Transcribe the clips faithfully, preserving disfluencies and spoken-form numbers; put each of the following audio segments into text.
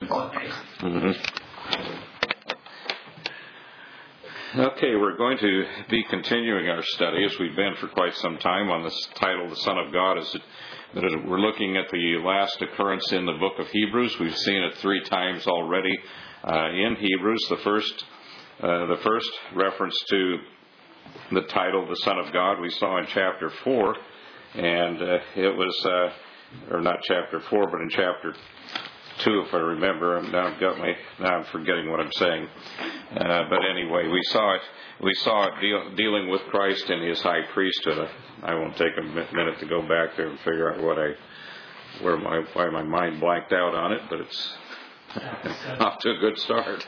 Mm-hmm. Okay, we're going to be continuing our study, as we've been for quite some time, on this title, The Son of God. Is it, but we're looking at the last occurrence in the book of Hebrews. We've seen it three times already uh, in Hebrews. The first, uh, the first reference to the title, The Son of God, we saw in chapter four, and uh, it was, uh, or not chapter four, but in chapter two, if I remember. Now I've got my, now I'm forgetting what I'm saying. Uh, but anyway, we saw it. We saw it deal, dealing with Christ in His high priesthood. I won't take a minute to go back there and figure out what I, where my, why my mind blanked out on it. But it's off to a good start.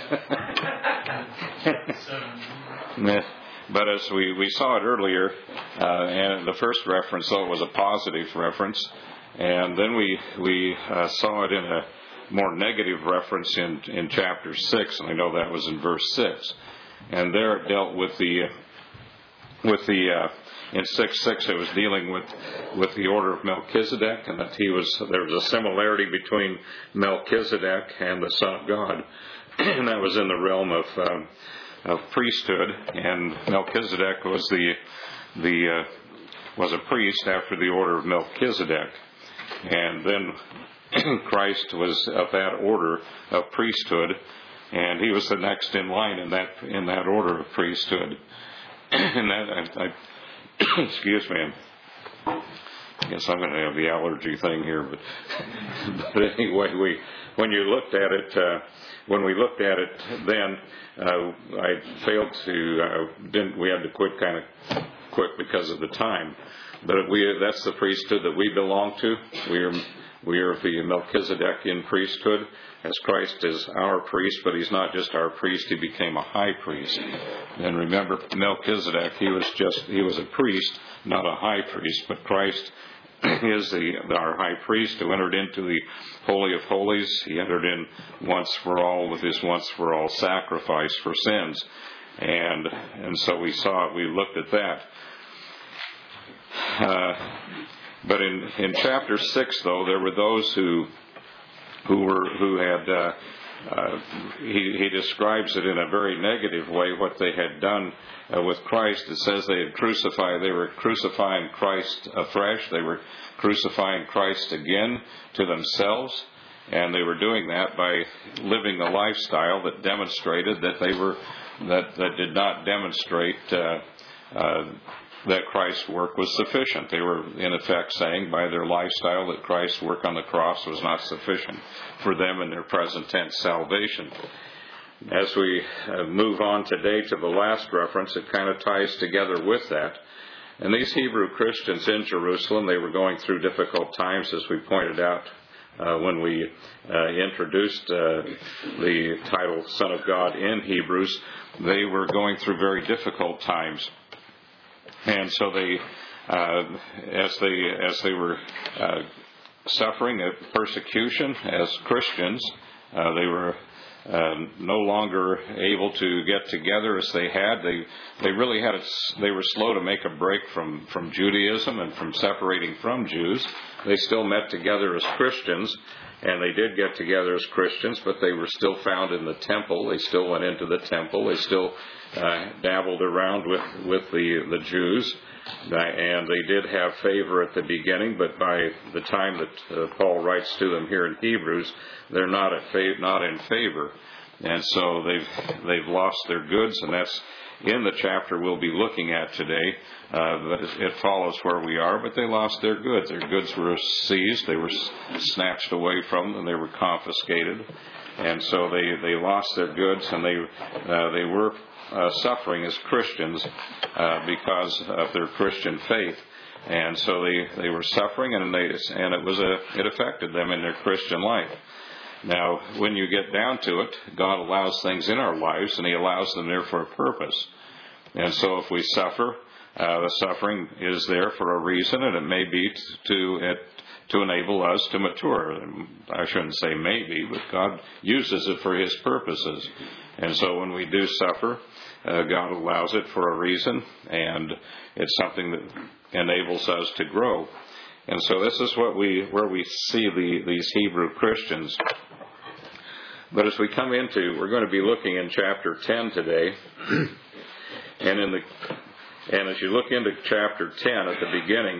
But as we, we saw it earlier, uh, and the first reference, though, was a positive reference. And then we we uh, saw it in a more negative reference in, in chapter six, and I know that was in verse six. And there it dealt with the with the uh, in six six it was dealing with with the order of Melchizedek, and that he was there was a similarity between Melchizedek and the Son of God, and that was in the realm of um, of priesthood. And Melchizedek was the the uh, was a priest after the order of Melchizedek. And then Christ was of that order of priesthood, and He was the next in line in that in that order of priesthood. And that, I, I, excuse me, I guess I'm going to have the allergy thing here, but, but anyway, we when you looked at it, uh, when we looked at it, then uh, I failed to uh, didn't we had to quit kind of quick because of the time. But we, that's the priesthood that we belong to. We are, we are the Melchizedekian priesthood, as Christ is our priest, but He's not just our priest, He became a high priest. And remember, Melchizedek, he was just, he was a priest, not a high priest, but Christ is the, our high priest who entered into the Holy of Holies. He entered in once for all with His once for all sacrifice for sins. And, and so we saw it, we looked at that. Uh, but in, in chapter six, though, there were those who who were who had uh, uh, he, he describes it in a very negative way what they had done uh, with Christ. It says they had crucified, they were crucifying Christ afresh. They were crucifying Christ again to themselves, and they were doing that by living a lifestyle that demonstrated that they were that that did not demonstrate. Uh, uh, that Christ's work was sufficient. They were, in effect, saying by their lifestyle that Christ's work on the cross was not sufficient for them in their present tense salvation. As we uh, move on today to the last reference, it kind of ties together with that. And these Hebrew Christians in Jerusalem, they were going through difficult times, as we pointed out uh, when we uh, introduced uh, the title Son of God in Hebrews. They were going through very difficult times. And so they, uh, as they as they were uh, suffering a persecution as Christians, uh, they were uh, no longer able to get together as they had. They they really had a, they were slow to make a break from from Judaism and from separating from Jews. They still met together as Christians, and they did get together as Christians, but they were still found in the temple. They still went into the temple. They still uh, dabbled around with, with the, the Jews. Uh, and they did have favor at the beginning, but by the time that uh, Paul writes to them here in Hebrews, they're not, at fav- not in favor. And so they've, they've lost their goods, and that's in the chapter we'll be looking at today. Uh, but it follows where we are, but they lost their goods. Their goods were seized, they were snatched away from them, they were confiscated, and so they, they lost their goods, and they uh, they were uh, suffering as Christians uh, because of their Christian faith, and so they, they were suffering, and they and it was a it affected them in their Christian life. Now, when you get down to it, God allows things in our lives, and He allows them there for a purpose. And so if we suffer, uh, the suffering is there for a reason, and it may be to it, to enable us to mature. I shouldn't say maybe, but God uses it for His purposes. And so when we do suffer, uh, God allows it for a reason, and it's something that enables us to grow. And so this is what we where we see the, these Hebrew Christians. But as we come into, we're going to be looking in chapter ten today, and in the and as you look into chapter ten at the beginning,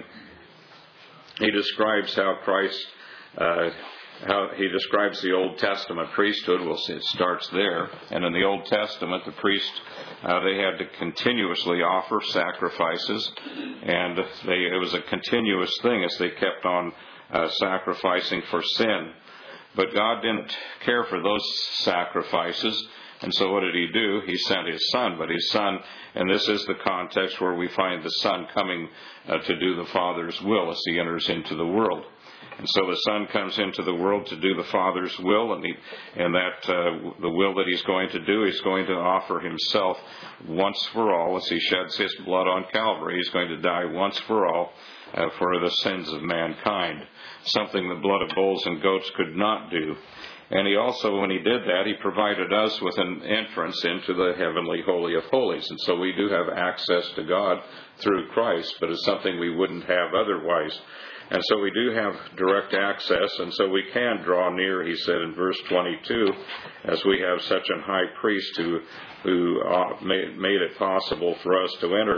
he describes how Christ, uh, how he describes the Old Testament priesthood. We'll see it starts there, and in the Old Testament, the priest uh, they had to continuously offer sacrifices, and they, it was a continuous thing as they kept on uh, sacrificing for sin. But God didn't care for those sacrifices, and so what did He do? He sent His Son, but His Son, and this is the context where we find the Son coming uh, to do the Father's will as He enters into the world. And so the Son comes into the world to do the Father's will, and, he, and that uh, the will that He's going to do, He's going to offer Himself once for all as He sheds His blood on Calvary. He's going to die once for all uh, for the sins of mankind, something the blood of bulls and goats could not do. And He also, when He did that, He provided us with an entrance into the heavenly Holy of Holies. And so we do have access to God through Christ, but it's something we wouldn't have otherwise. And so we do have direct access, and so we can draw near, he said in verse twenty-two, as we have such a high priest who, who uh, made, made it possible for us to enter.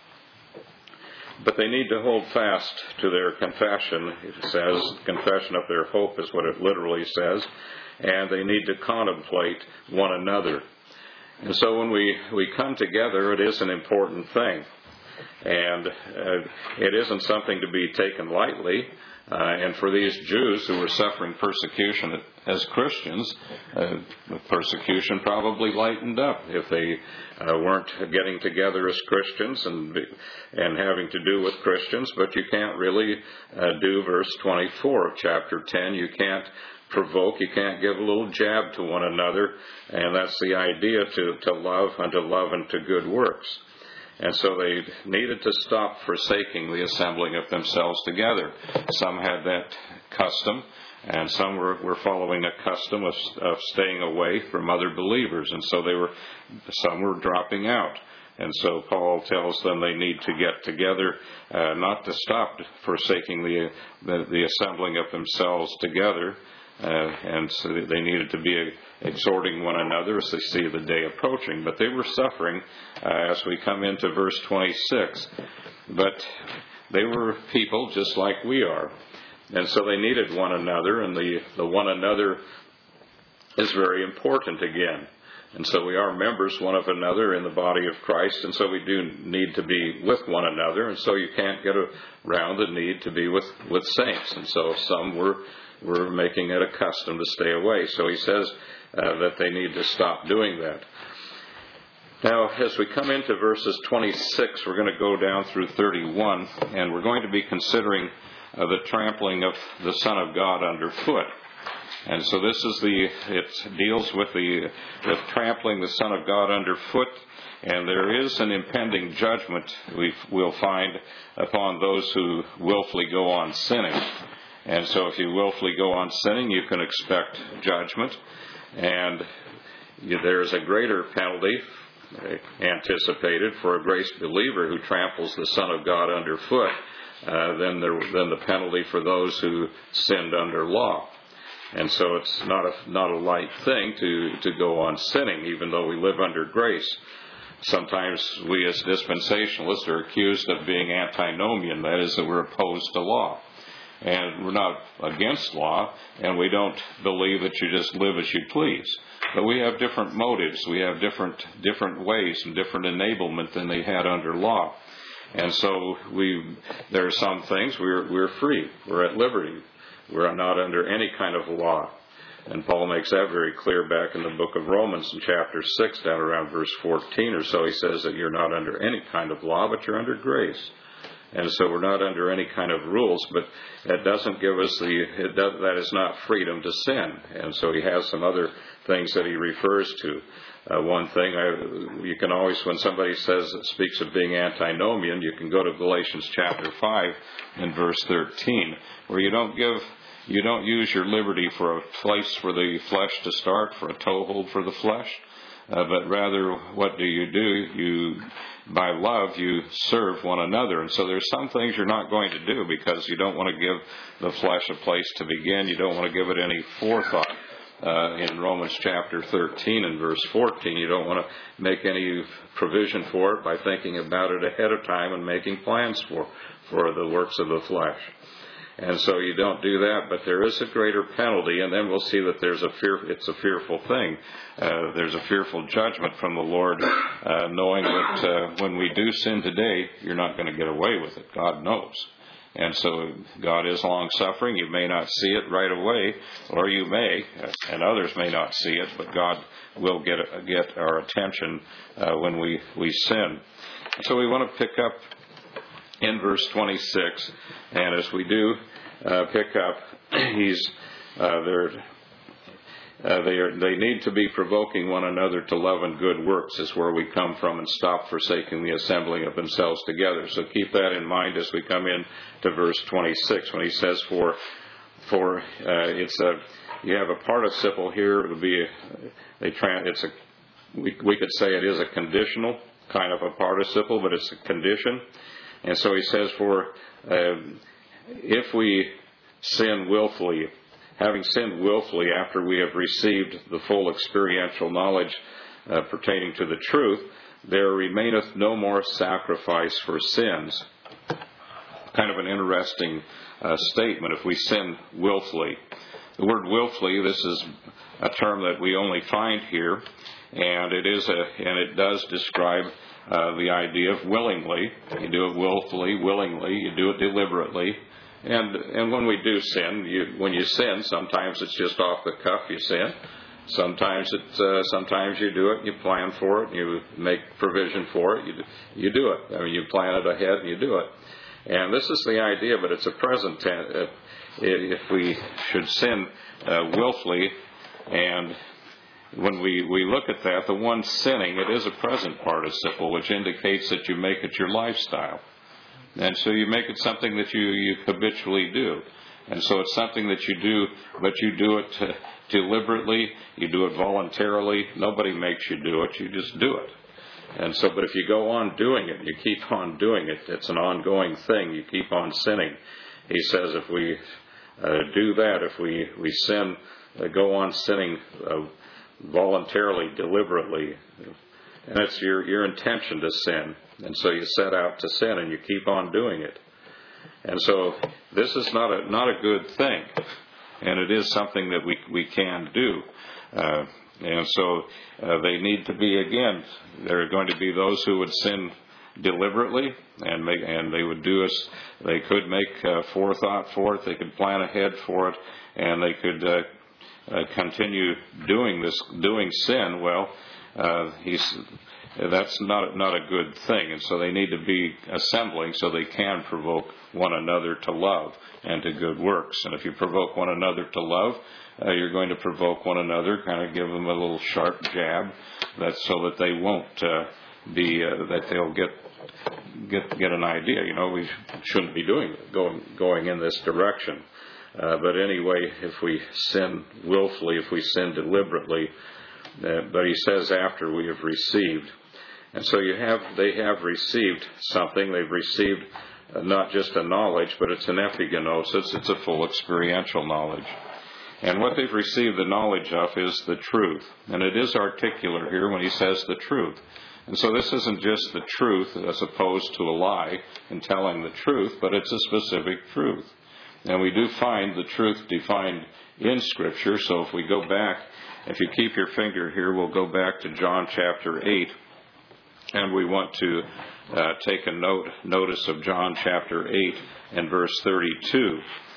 But they need to hold fast to their confession, it says. Confession of their hope is what it literally says. And they need to contemplate one another. And so when we, we come together, it is an important thing. And uh, it isn't something to be taken lightly. Uh, and for these Jews who were suffering persecution as Christians, uh, the persecution probably lightened up if they uh, weren't getting together as Christians and and having to do with Christians. But you can't really uh, do verse twenty-four of chapter ten. You can't provoke, you can't give a little jab to one another. And that's the idea, to, to love unto love and to good works. And so they needed to stop forsaking the assembling of themselves together. Some had that custom, and some were, were following a custom of, of staying away from other believers. And so they were, some were dropping out. And so Paul tells them they need to get together, uh, not to stop forsaking the, the, the assembling of themselves together. Uh, and so they needed to be exhorting one another as they see the day approaching. But they were suffering uh, as we come into verse twenty-six. But they were people just like we are. And so they needed one another, and the, the one another is very important again. And so we are members one of another in the body of Christ, and so we do need to be with one another. And so you can't get around the need to be with, with saints. And so some were We're making it a custom to stay away. So he says uh, that they need to stop doing that. Now, as we come into verses twenty-six, we're going to go down through thirty-one, and we're going to be considering uh, the trampling of the Son of God underfoot. And so this is the, it deals with the, with trampling the Son of God underfoot, and there is an impending judgment we will find upon those who willfully go on sinning. And so if you willfully go on sinning, you can expect judgment. And there is a greater penalty anticipated for a grace believer who tramples the Son of God underfoot uh, than, the, than the penalty for those who sinned under law. And so it's not a, not a light thing to, to go on sinning, even though we live under grace. Sometimes we as dispensationalists are accused of being antinomian, that is, that we're opposed to law. And we're not against law, and we don't believe that you just live as you please. But we have different motives. We have different different ways and different enablement than they had under law. And so we there are some things we're we're free. We're at liberty. We're not under any kind of law. And Paul makes that very clear back in the book of Romans in chapter six, down around verse fourteen or so. He says that you're not under any kind of law, but you're under grace. And so we're not under any kind of rules, but that doesn't give us the, it does, that is not freedom to sin. And so he has some other things that he refers to. Uh, one thing, I, you can always, when somebody says, speaks of being antinomian, you can go to Galatians chapter five and verse thirteen, where you don't give, you don't use your liberty for a place for the flesh to start, for a toehold for the flesh. Uh, but rather, what do you do? You, by love, you serve one another. And so there's some things you're not going to do because you don't want to give the flesh a place to begin. You don't want to give it any forethought. uh, in Romans chapter thirteen and verse fourteen. You don't want to make any provision for it by thinking about it ahead of time and making plans for, for the works of the flesh. And so you don't do that, but there is a greater penalty, and then we'll see that there's a fear, it's a fearful thing. Uh, there's a fearful judgment from the Lord, uh, knowing that uh, when we do sin today, you're not going to get away with it. God knows. And so God is long-suffering. You may not see it right away, or you may, and others may not see it, but God will get get our attention uh, when we, we sin. So we want to pick up in verse twenty-six, and as we do uh, pick up, he's uh, they're, uh, they are they need to be provoking one another to love and good works, is where we come from, and stop forsaking the assembling of themselves together. So keep that in mind as we come in to verse twenty-six, when he says, "For for uh, it's a you have a participle here. It would be a, they tran it's a we we could say it is a conditional kind of a participle, but it's a condition." And so he says, for uh, if we sin willfully, having sinned willfully after we have received the full experiential knowledge uh, pertaining to the truth, there remaineth no more sacrifice for sins. Kind of an interesting uh, statement, if we sin willfully. The word willfully, this is a term that we only find here, and it is a, and it does describe Uh, the idea of willingly. You do it willfully, willingly. You do it deliberately. And and when we do sin, you, when you sin, sometimes it's just off the cuff. You sin. Sometimes it's uh, sometimes you do it. You plan for it. You make provision for it. You you do it. I mean, you plan it ahead and you do it. And this is the idea, but it's a present tense. If we should sin uh, willfully, and when we, we look at that, the one sinning, it is a present participle, which indicates that you make it your lifestyle. And so you make it something that you, you habitually do. And so it's something that you do, but you do it uh, deliberately, you do it voluntarily. Nobody makes you do it, you just do it. And so, but if you go on doing it, you keep on doing it, it's an ongoing thing, you keep on sinning. He says if we uh, do that, if we, we sin, uh, go on sinning uh, voluntarily, deliberately, and it's your your intention to sin, and so you set out to sin and you keep on doing it. And so this is not a not a good thing, and it is something that we we can do. Uh, and so uh, they need to be, again, there are going to be those who would sin deliberately, and make and they would do us. They could make uh, forethought for it. They could plan ahead for it, and they could. Uh, Uh, continue doing this, doing sin. Well, uh, he's that's not not a good thing, and so they need to be assembling so they can provoke one another to love and to good works. And if you provoke one another to love, uh, you're going to provoke one another, kind of give them a little sharp jab, that's so that they won't uh, be uh, that they'll get get get an idea. You know, we shouldn't be doing going going in this direction. Uh, but anyway, if we sin willfully, if we sin deliberately, uh, but he says after we have received. And so you have, they have received something. They've received uh, not just a knowledge, but it's an epigenosis. It's a full experiential knowledge. And what they've received the knowledge of is the truth. And it is articular here when he says the truth. And so this isn't just the truth as opposed to a lie in telling the truth, but it's a specific truth. And we do find the truth defined in Scripture. So if we go back, if you keep your finger here, we'll go back to John chapter eight. And we want to uh, take a note, notice of John chapter eight and verse thirty-two.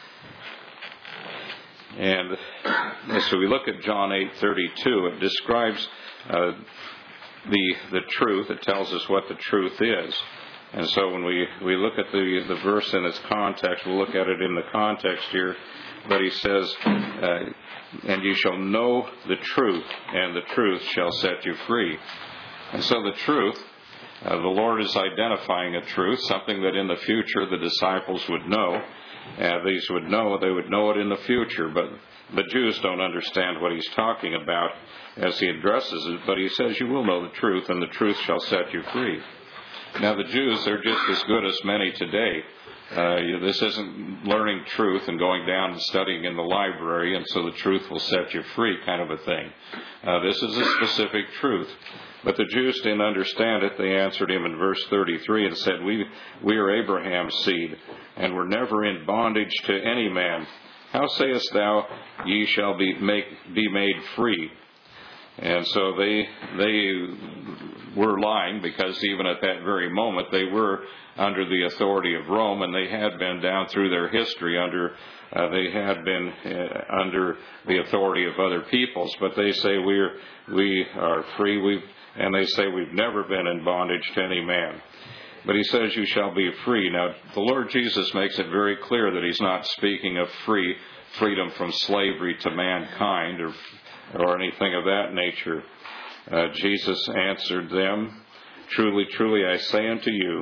And so we look at John eight thirty-two. It describes uh, the the truth. It tells us what the truth is. And so when we, we look at the, the verse in its context, we'll look at it in the context here. But he says, uh, and you shall know the truth, and the truth shall set you free. And so the truth, uh, the Lord is identifying a truth, something that in the future the disciples would know. Uh, these would know, they would know it in the future, but the Jews don't understand what he's talking about as he addresses it. But he says, you will know the truth, and the truth shall set you free. Now, the Jews are just as good as many today. Uh, this isn't learning truth and going down and studying in the library, and so the truth will set you free kind of a thing. Uh, this is a specific truth. But the Jews didn't understand it. They answered him in verse thirty-three and said, We we are Abraham's seed, and were never in bondage to any man. How sayest thou, ye shall be make be made free? And so they they were lying, because even at that very moment they were under the authority of Rome, and they had been down through their history under uh, they had been uh, under the authority of other peoples. But they say we're we are free. We and they say we've never been in bondage to any man. But he says you shall be free. Now the Lord Jesus makes it very clear that he's not speaking of free freedom from slavery to mankind or or anything of that nature. Uh, Jesus answered them, Truly, truly, I say unto you,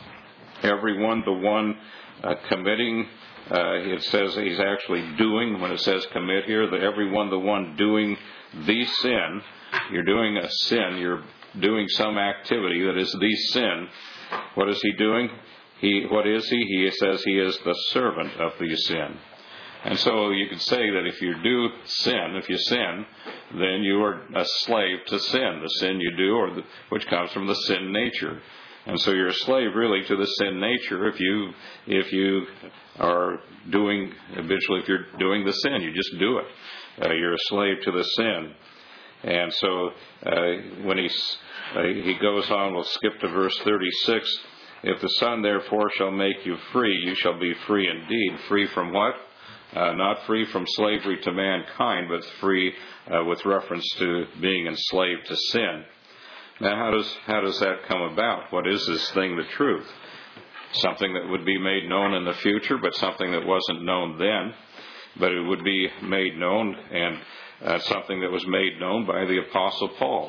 everyone, the one uh, committing, uh, it says he's actually doing, when it says commit here, that everyone, the one doing the sin, you're doing a sin, you're doing some activity that is the sin. What is he doing? He, what is he? He says he is the servant of the sin. And so you could say that if you do sin, if you sin, then you are a slave to sin, the sin you do, or the, which comes from the sin nature. And so you're a slave really to the sin nature if you if you are doing habitually, if you're doing the sin, you just do it. Uh, you're a slave to the sin. And so uh, when he's, uh, he goes on, we'll skip to verse thirty-six. If the Son therefore shall make you free, you shall be free indeed. Free from what? Uh, not free from slavery to mankind, but free uh, with reference to being enslaved to sin. Now, how does how does that come about? What is this thing, the truth? Something that would be made known in the future, but something that wasn't known then. But it would be made known, and uh, something that was made known by the Apostle Paul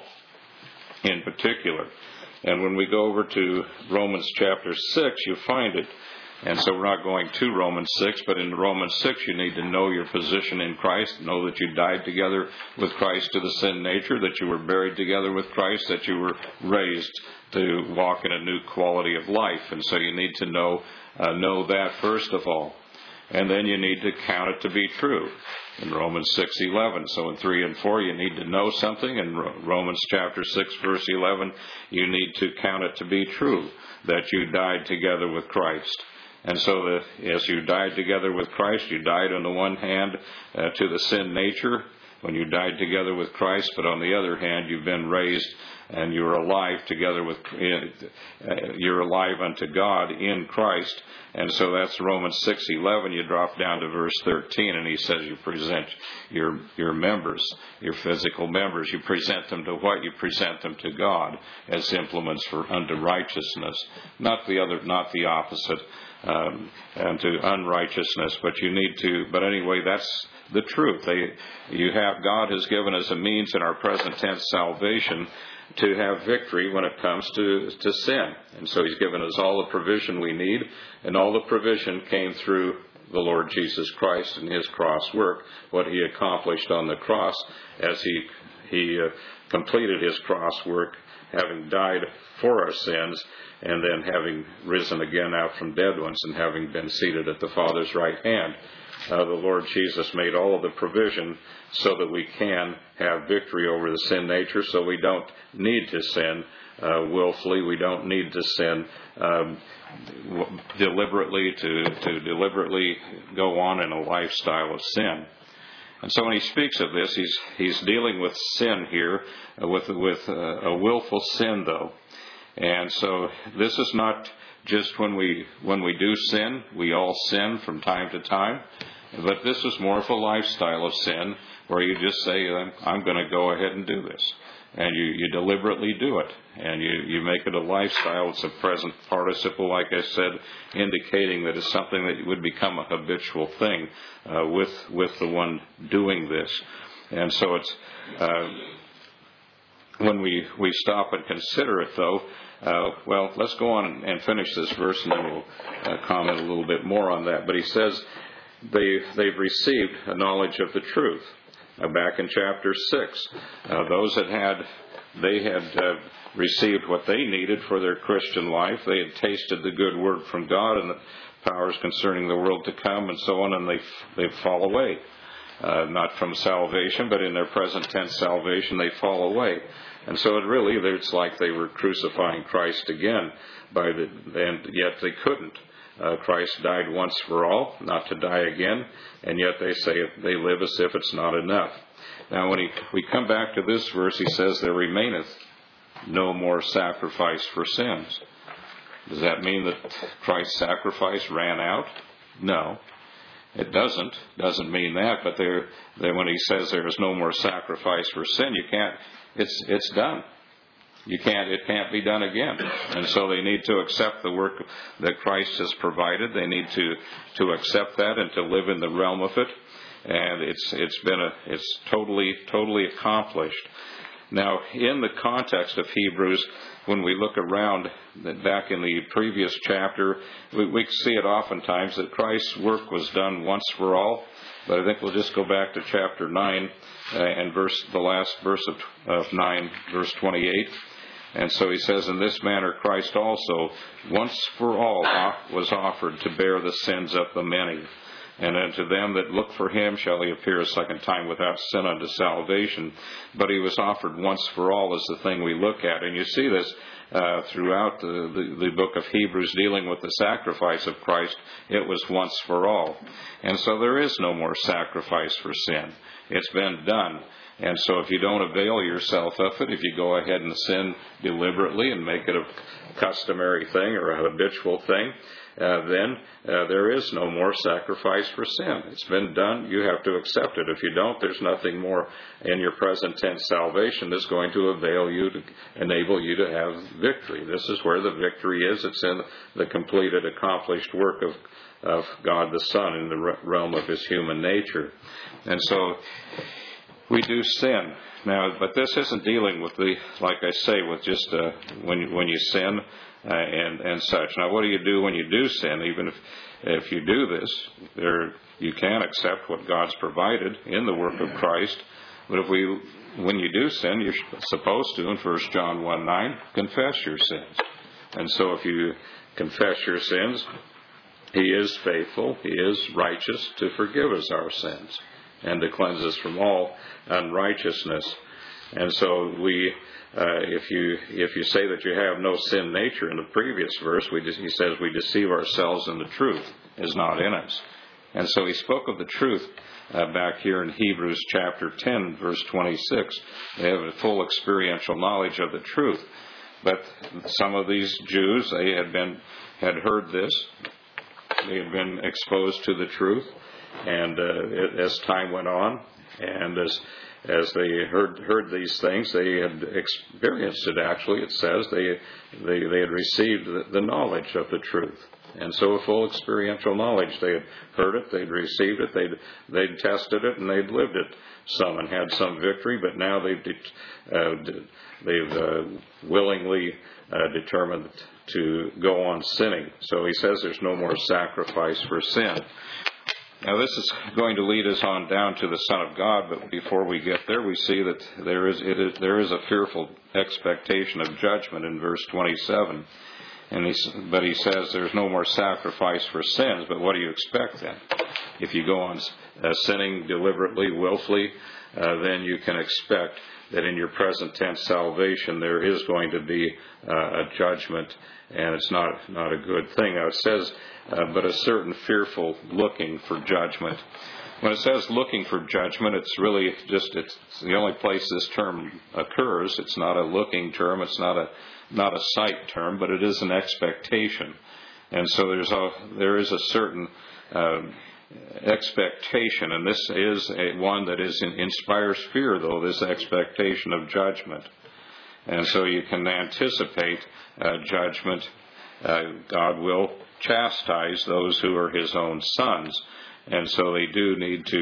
in particular. And when we go over to Romans chapter six, you find it. And so we're not going to Romans six, but in Romans six you need to know your position in Christ, know that you died together with Christ to the sin nature, that you were buried together with Christ, that you were raised to walk in a new quality of life. And so you need to know uh, know that first of all. And then you need to count it to be true in Romans six eleven. So in three and four you need to know something. In Romans chapter six verse eleven you need to count it to be true, that you died together with Christ. And so that as you died together with Christ, you died on the one hand uh, to the sin nature when you died together with Christ, but on the other hand you've been raised and you're alive together with, uh, you're alive unto God in Christ. And so that's Romans six eleven. You drop down to verse thirteen, and he says you present your your members, your physical members. You present them to what? You present them to God as implements for unto righteousness, not the other, not the opposite. Um, and to unrighteousness, but you need to, but anyway, that's the truth. They, you have, God has given us a means in our present tense salvation to have victory when it comes to, to sin. And so he's given us all the provision we need, and all the provision came through the Lord Jesus Christ and his cross work, what he accomplished on the cross as he, he uh, completed his cross work, having died for our sins, and then having risen again out from dead ones and having been seated at the Father's right hand. Uh, the Lord Jesus made all of the provision so that we can have victory over the sin nature, so we don't need to sin uh, willfully. We don't need to sin um, deliberately, to, to deliberately go on in a lifestyle of sin. And so when he speaks of this, he's he's dealing with sin here, uh, with with uh, a willful sin, though. And so this is not just when we when we do sin. We all sin from time to time, but this is more of a lifestyle of sin, where you just say, "I'm, I'm going to go ahead and do this," and you, you deliberately do it, and you, you make it a lifestyle. It's a present participle, like I said, indicating that it's something that would become a habitual thing uh, with with the one doing this. And so it's uh, when we, we stop and consider it, though, uh, well, let's go on and finish this verse, and then we'll uh, comment a little bit more on that. But he says they, they've received a knowledge of the truth. Uh, back in chapter six, uh, those that had, they had uh, received what they needed for their Christian life. They had tasted the good word from God, and powers concerning the world to come, and so on, and they they fall away. Uh, not from salvation, but in their present tense salvation, they fall away. And so it really, it's like they were crucifying Christ again, by the, and yet they couldn't. Uh, Christ died once for all, not to die again, and yet they say they live as if it's not enough. Now, when he, we come back to this verse, he says, there remaineth no more sacrifice for sins. Does that mean that Christ's sacrifice ran out? No. It doesn't. Doesn't mean that, but there, there, when he says there is no more sacrifice for sin, you can't. It's it's done. You can't. It can't be done again. And so they need to accept the work that Christ has provided. They need to to accept that and to live in the realm of it. And it's it's been a it's totally totally accomplished. Now, in the context of Hebrews, when we look around back in the previous chapter, we, we see it oftentimes that Christ's work was done once for all. But I think we'll just go back to chapter nine uh, and verse the last verse of, of nine, verse twenty-eight. And so he says, in this manner Christ also once for all was offered to bear the sins of the many. And unto them that look for him shall he appear a second time without sin unto salvation. But he was offered once for all is the thing we look at. And you see this uh, throughout the, the, the book of Hebrews dealing with the sacrifice of Christ. It was once for all. And so there is no more sacrifice for sin. It's been done. And so if you don't avail yourself of it, if you go ahead and sin deliberately and make it a customary thing or a habitual thing, Uh, then uh, there is no more sacrifice for sin. It's been done. You have to accept it. If you don't, there's nothing more in your present tense salvation that's going to avail you to enable you to have victory. This is where the victory is. It's in the completed, accomplished work of, of God the Son in the realm of his human nature. And so we do sin. Now, but this isn't dealing with the, like I say, with just uh, when, when you sin. Uh, and and such. Now, what do you do when you do sin? Even if if you do this, there you can accept what God's provided in the work of Christ. But if we, when you do sin, you're supposed to, in First John one nine, confess your sins. And so, if you confess your sins, he is faithful, he is righteous to forgive us our sins and to cleanse us from all unrighteousness. And so we. Uh, if you if you say that you have no sin nature in the previous verse, we just, he says we deceive ourselves and the truth is not in us. And so he spoke of the truth uh, back here in Hebrews chapter ten, verse twenty-six. They have a full experiential knowledge of the truth. But some of these Jews, they had been had heard this. They had been exposed to the truth, and uh, it, as time went on, and as As they heard heard these things, they had experienced it. Actually, it says they they, they had received the, the knowledge of the truth, and so a full experiential knowledge. They had heard it, they'd received it, they'd they'd tested it, and they'd lived it. Some and had some victory, but now they've uh, they've uh, willingly uh, determined to go on sinning. So he says there's no more sacrifice for sin. Now, this is going to lead us on down to the Son of God, but before we get there, we see that there is, it is, there is a fearful expectation of judgment in verse twenty-seven. And he, but he says there's no more sacrifice for sins, but what do you expect then? If you go on uh, sinning deliberately, willfully, uh, then you can expect that in your present tense salvation there is going to be uh, a judgment, and it's not, not a good thing. Now, it says, Uh, but a certain fearful looking for judgment. When it says looking for judgment, it's really just, it's the only place this term occurs. It's not a looking term, it's not a not a sight term, but it is an expectation. And so there's a, there is a certain uh, expectation, and this is a, one that is in, inspires fear, though, this expectation of judgment. And so you can anticipate uh, judgment. Uh, God will chastise those who are his own sons, and so they do need to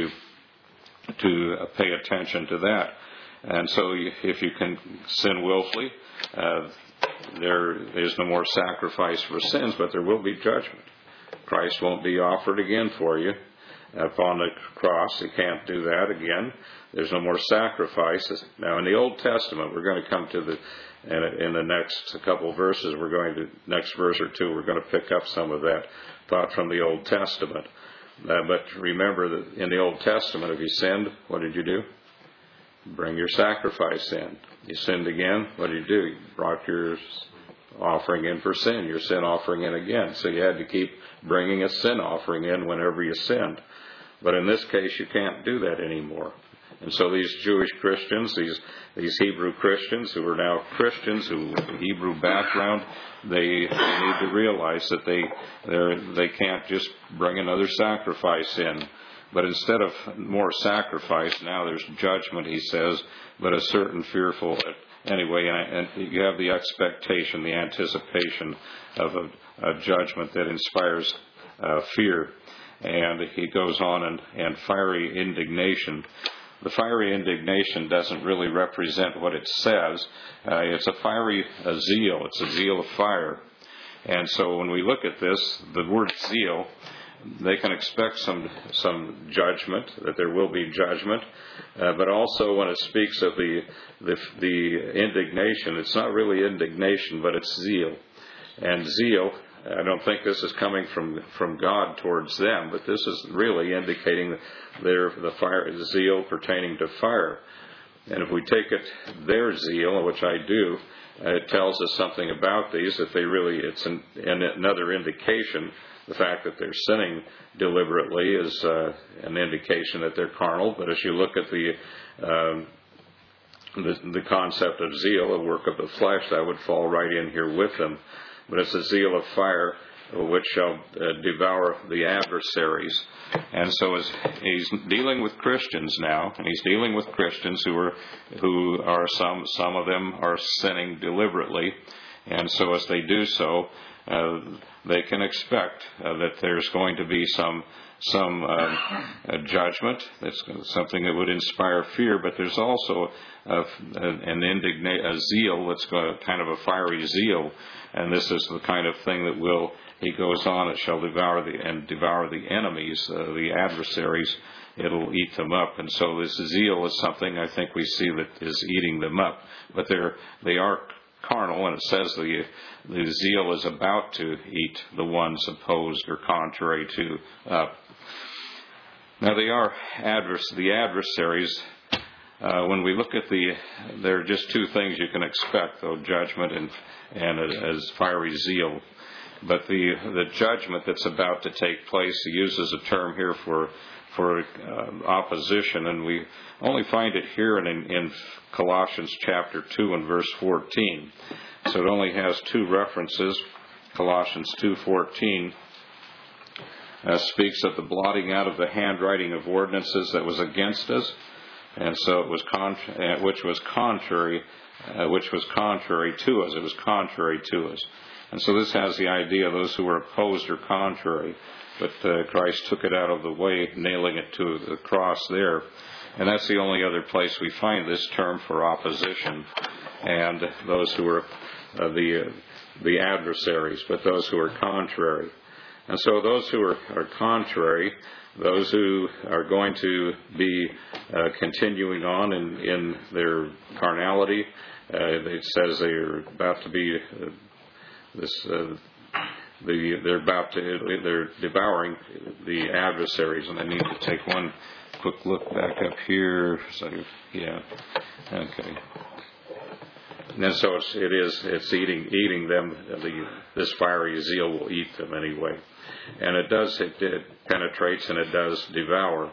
to pay attention to that. And so if you can sin willfully, uh, there is no more sacrifice for sins, but there will be judgment. Christ won't be offered again for you. upon the cross. He can't do that again. There's no more sacrifices. Now, in the Old Testament, we're going to come to the, in the next couple of verses, we're going to, next verse or two, we're going to pick up some of that thought from the Old Testament. Uh, but remember that in the Old Testament, if you sinned, what did you do? Bring your sacrifice in. You sinned again, what did you do? You brought your offering in for sin, your sin offering in again. So you had to keep bringing a sin offering in whenever you sinned. But in this case, you can't do that anymore. And so these Jewish Christians, these these Hebrew Christians who are now Christians, who have a Hebrew background, they, they need to realize that they they they can't just bring another sacrifice in. But instead of more sacrifice, now there's judgment, he says, but a certain fearful, anyway, and, and you have the expectation, the anticipation of a, a judgment that inspires uh, fear. And he goes on, and, and fiery indignation. The fiery indignation doesn't really represent what it says. Uh, it's a fiery a zeal. It's a zeal of fire. And so when we look at this, the word zeal, they can expect some some judgment, that there will be judgment. Uh, but also when it speaks of the, the the indignation, it's not really indignation, but it's zeal. And zeal, I don't think this is coming from from God towards them, but this is really indicating their the fire the zeal pertaining to fire. And if we take it their zeal, which I do, uh, it tells us something about these. That they really it's an, an, another indication. The fact that they're sinning deliberately is uh, an indication that they're carnal. But as you look at the um, the, the concept of zeal, a work of the flesh, that would fall right in here with them. But it's a zeal of fire which shall uh, devour the adversaries. And so as he's dealing with Christians now, and he's dealing with Christians who are who are some some of them are sinning deliberately, and so as they do so, uh, they can expect uh, that there's going to be some some uh, a judgment. That's something that would inspire fear, but there's also a, an indigna- a zeal that's got kind of a fiery zeal, and this is the kind of thing that will. He goes on, it shall devour the and devour the enemies, uh, the adversaries. It'll eat them up, and so this zeal is something I think we see that is eating them up. But they're they are carnal, and it says the the zeal is about to eat the ones opposed or contrary to up. Now they are advers the adversaries. Uh, when we look at the, there are just two things you can expect, though: judgment and and as fiery zeal. But the the judgment that's about to take place, he uses a term here for for uh, opposition, and we only find it here in, in Colossians chapter two and verse fourteen. So it only has two references. Colossians two fourteen uh, speaks of the blotting out of the handwriting of ordinances that was against us, and so it was con- which was contrary, uh, which was contrary to us. It was contrary to us. And so this has the idea of those who were opposed or contrary. But uh, Christ took it out of the way, nailing it to the cross there. And that's the only other place we find this term for opposition. And those who are uh, the, uh, the adversaries, but those who are contrary. And so those who are, are contrary, those who are going to be uh, continuing on in, in their carnality, uh, it says they are about to be... Uh, This, uh, the, they're about to, they're devouring the adversaries, and I need to take one quick look back up here. So, yeah, okay. And so it's, it is, it's eating, eating them. The, this fiery zeal will eat them anyway, and it does, it, it penetrates and it does devour.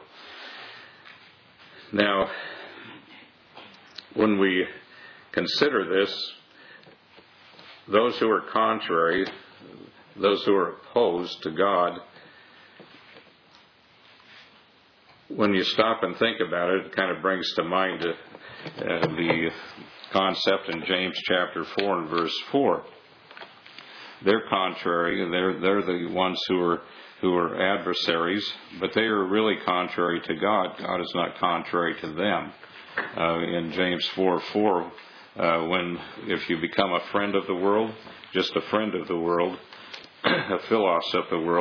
Now, when we consider this. Those who are contrary, those who are opposed to God, when you stop and think about it, it kind of brings to mind uh, the concept in James chapter four and verse four. They're contrary, and they're they're the ones who are who are adversaries, but they are really contrary to God. God is not contrary to them. Uh, in James four four. Uh, when if you become a friend of the world, just a friend of the world, a philos of the world,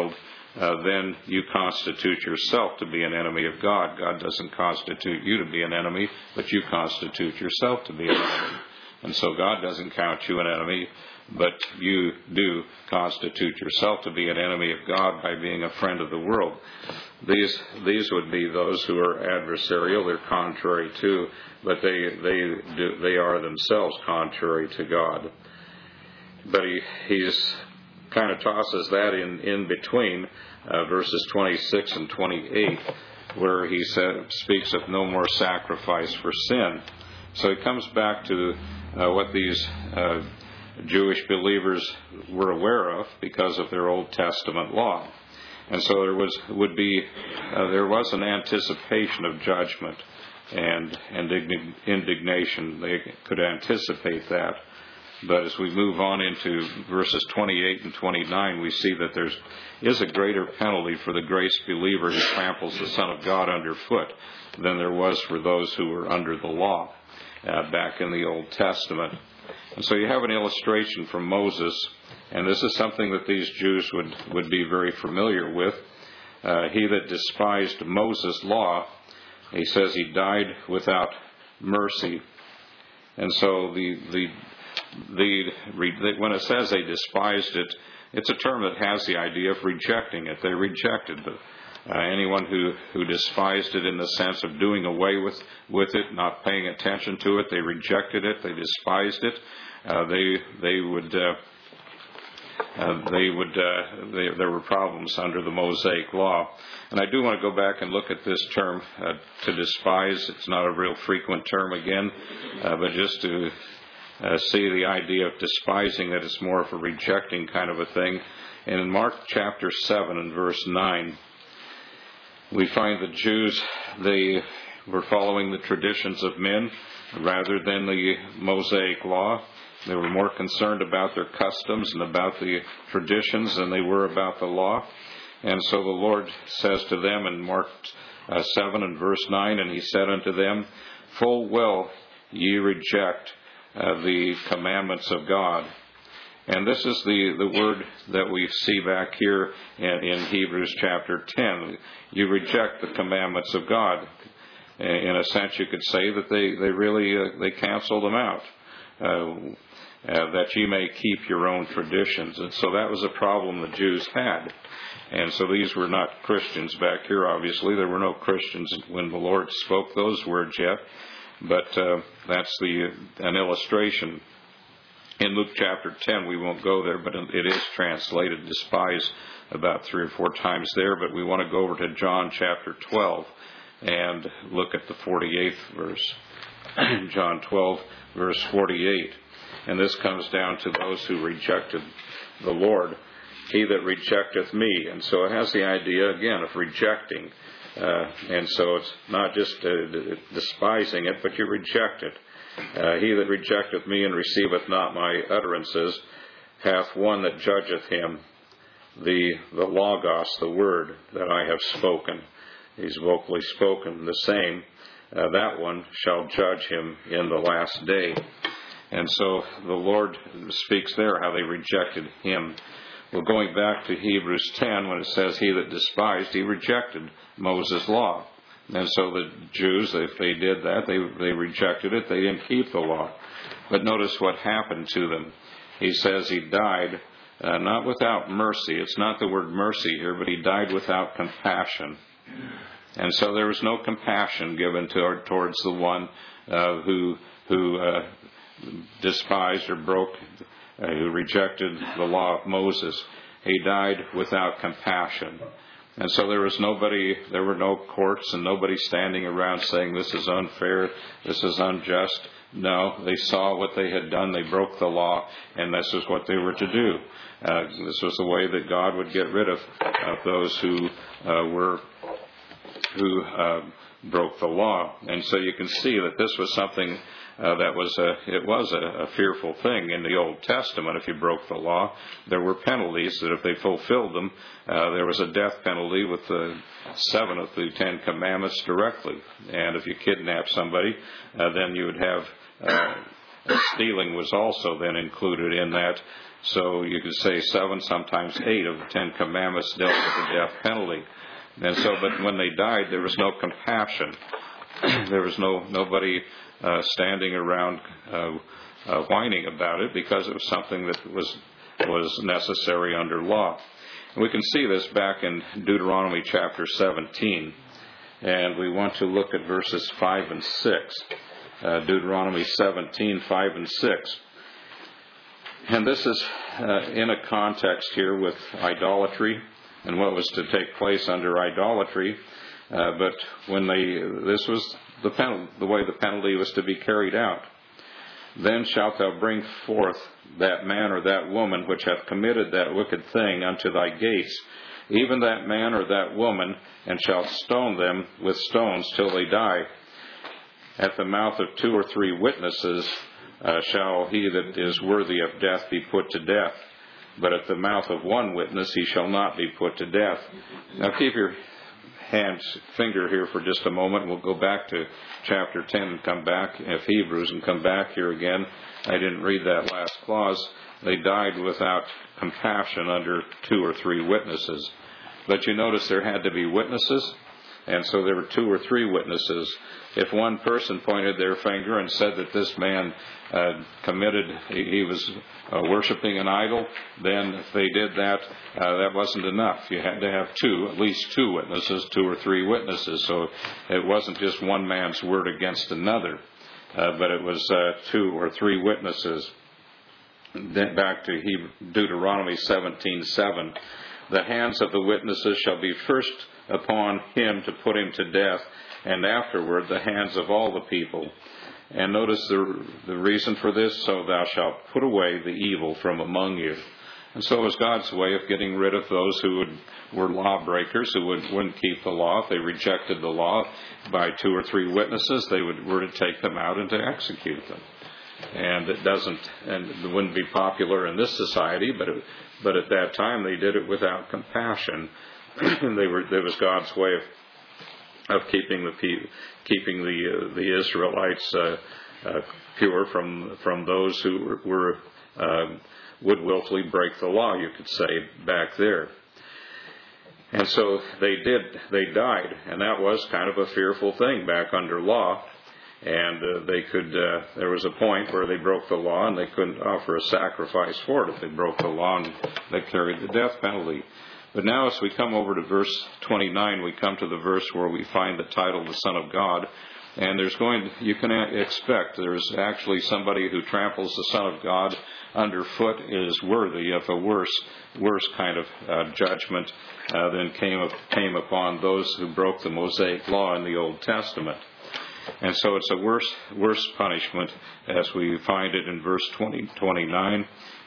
uh, then you constitute yourself to be an enemy of God. God doesn't constitute you to be an enemy, but you constitute yourself to be an enemy. And so God doesn't count you an enemy, but you do constitute yourself to be an enemy of God by being a friend of the world. These these would be those who are adversarial, they're contrary to, but they they do, they are themselves contrary to God. But he he's kind of tosses that in in between uh, verses twenty-six and twenty-eight, where he said, speaks of no more sacrifice for sin. So he comes back to uh, what these uh, Jewish believers were aware of because of their Old Testament law. And so there was would be uh, there was an anticipation of judgment and and indignation. They could anticipate that. But as we move on into verses twenty-eight and twenty-nine, we see that there's is a greater penalty for the grace believer who tramples the Son of God underfoot than there was for those who were under the law uh, back in the Old Testament. And so you have an illustration from Moses, and this is something that these Jews would, would be very familiar with. Uh, he that despised Moses' law, he says he died without mercy. And so the the the when it says they despised it, it's a term that has the idea of rejecting it. They rejected it. Uh, anyone who, who despised it in the sense of doing away with, with it, not paying attention to it, they rejected it, they despised it. Uh, they they would uh, uh, they would uh, they, there were problems under the Mosaic law. And I do want to go back and look at this term uh, to despise. It's not a real frequent term again, uh, but just to uh, see the idea of despising it, it's more of a rejecting kind of a thing. And in Mark chapter seven and verse nine, we find the Jews, they were following the traditions of men rather than the Mosaic law. They were more concerned about their customs and about the traditions than they were about the law. And so the Lord says to them in Mark uh, seven and verse nine, and he said unto them, full well ye reject uh, the commandments of God. And this is the, the word that we see back here in, in Hebrews chapter ten. You reject the commandments of God. In a sense, you could say that they, they really uh, they canceled them out. Uh, uh, that ye may keep your own traditions. And so that was a problem the Jews had. And so these were not Christians back here, obviously. There were no Christians when the Lord spoke those words yet. But uh, that's the an illustration. In Luke chapter ten, we won't go there, but it is translated despise about three or four times there. But we want to go over to John chapter twelve and look at the forty-eighth verse. John twelve, verse forty-eight. And this comes down to those who rejected the Lord. He that rejecteth me. And so it has the idea, again, of rejecting. Uh, and so it's not just uh, despising it, but you reject it. Uh, he that rejecteth me and receiveth not my utterances hath one that judgeth him, the the Logos, the word that I have spoken. He's vocally spoken the same. Uh, that one shall judge him in the last day. And so the Lord speaks there how they rejected him. Well, going back to Hebrews ten, when it says he that despised, he rejected Moses' law. And so the Jews, if they did that, they they rejected it. They didn't keep the law. But notice what happened to them. He says he died uh, not without mercy. It's not the word mercy here, but he died without compassion. And so there was no compassion given to, towards the one uh, who who uh, despised or broke, uh, who rejected the law of Moses. He died without compassion. And so there was nobody, there were no courts and nobody standing around saying this is unfair, this is unjust. No, they saw what they had done, they broke the law, and this is what they were to do. Uh, this was the way that God would get rid of, of those who uh, were, who uh, broke the law. And so you can see that this was something Uh, that was a, it was a, a fearful thing in the Old Testament. If you broke the law, there were penalties that if they fulfilled them, uh, there was a death penalty with the seven of the Ten Commandments directly. And if you kidnapped somebody, uh, then you would have uh, stealing was also then included in that. So you could say seven, sometimes eight of the Ten Commandments dealt with the death penalty. And so, but when they died, there was no compassion. There was no nobody uh, standing around uh, uh, whining about it, because it was something that was was necessary under law. And we can see this back in Deuteronomy chapter seventeen, and we want to look at verses five and six. Uh, Deuteronomy seventeen, five and six. And this is uh, in a context here with idolatry and what was to take place under idolatry. Uh, but when they, this was the penalty, the way the penalty was to be carried out. Then shalt thou bring forth that man or that woman which hath committed that wicked thing unto thy gates, even that man or that woman, and shalt stone them with stones till they die. At the mouth of two or three witnesses uh, shall he that is worthy of death be put to death. But at the mouth of one witness he shall not be put to death. Now keep your hand, finger here for just a moment. We'll go back to chapter ten and come back, of Hebrews, and come back here again. I didn't read that last clause. They died without compassion under two or three witnesses. But you notice there had to be witnesses, and so there were two or three witnesses. If one person pointed their finger and said that this man uh, committed, he, he was uh, worshiping an idol, then if they did that, uh, that wasn't enough. You had to have two, at least two witnesses, two or three witnesses. So it wasn't just one man's word against another, uh, but it was uh, two or three witnesses. Then back to Deuteronomy seventeen seven. The hands of the witnesses shall be first upon him to put him to death, and afterward the hands of all the people. And notice the the reason for this: so thou shalt put away the evil from among you. And so it was God's way of getting rid of those who would, were lawbreakers, who would, wouldn't keep the law. If they rejected the law by two or three witnesses, they would, were to take them out and to execute them. And it doesn't, and it wouldn't be popular in this society, but it, but at that time they did it without compassion. they were there was God's way of of keeping the keeping the uh, the Israelites uh, uh, pure from from those who were, were uh, would willfully break the law, you could say, back there. And so they did. They died, and that was kind of a fearful thing back under law. And uh, they could, uh, there was a point where they broke the law and they couldn't offer a sacrifice for it if they broke the law, and they carried the death penalty. But now as we come over to verse twenty-nine, we come to the verse where we find the title, the Son of God. And there's going to, you can expect there's actually somebody who tramples the Son of God underfoot is worthy of a worse, worse kind of uh, judgment uh, than came, came upon those who broke the Mosaic law in the Old Testament. And so it's a worse, worse punishment, as we find it in verse twenty, twenty-nine.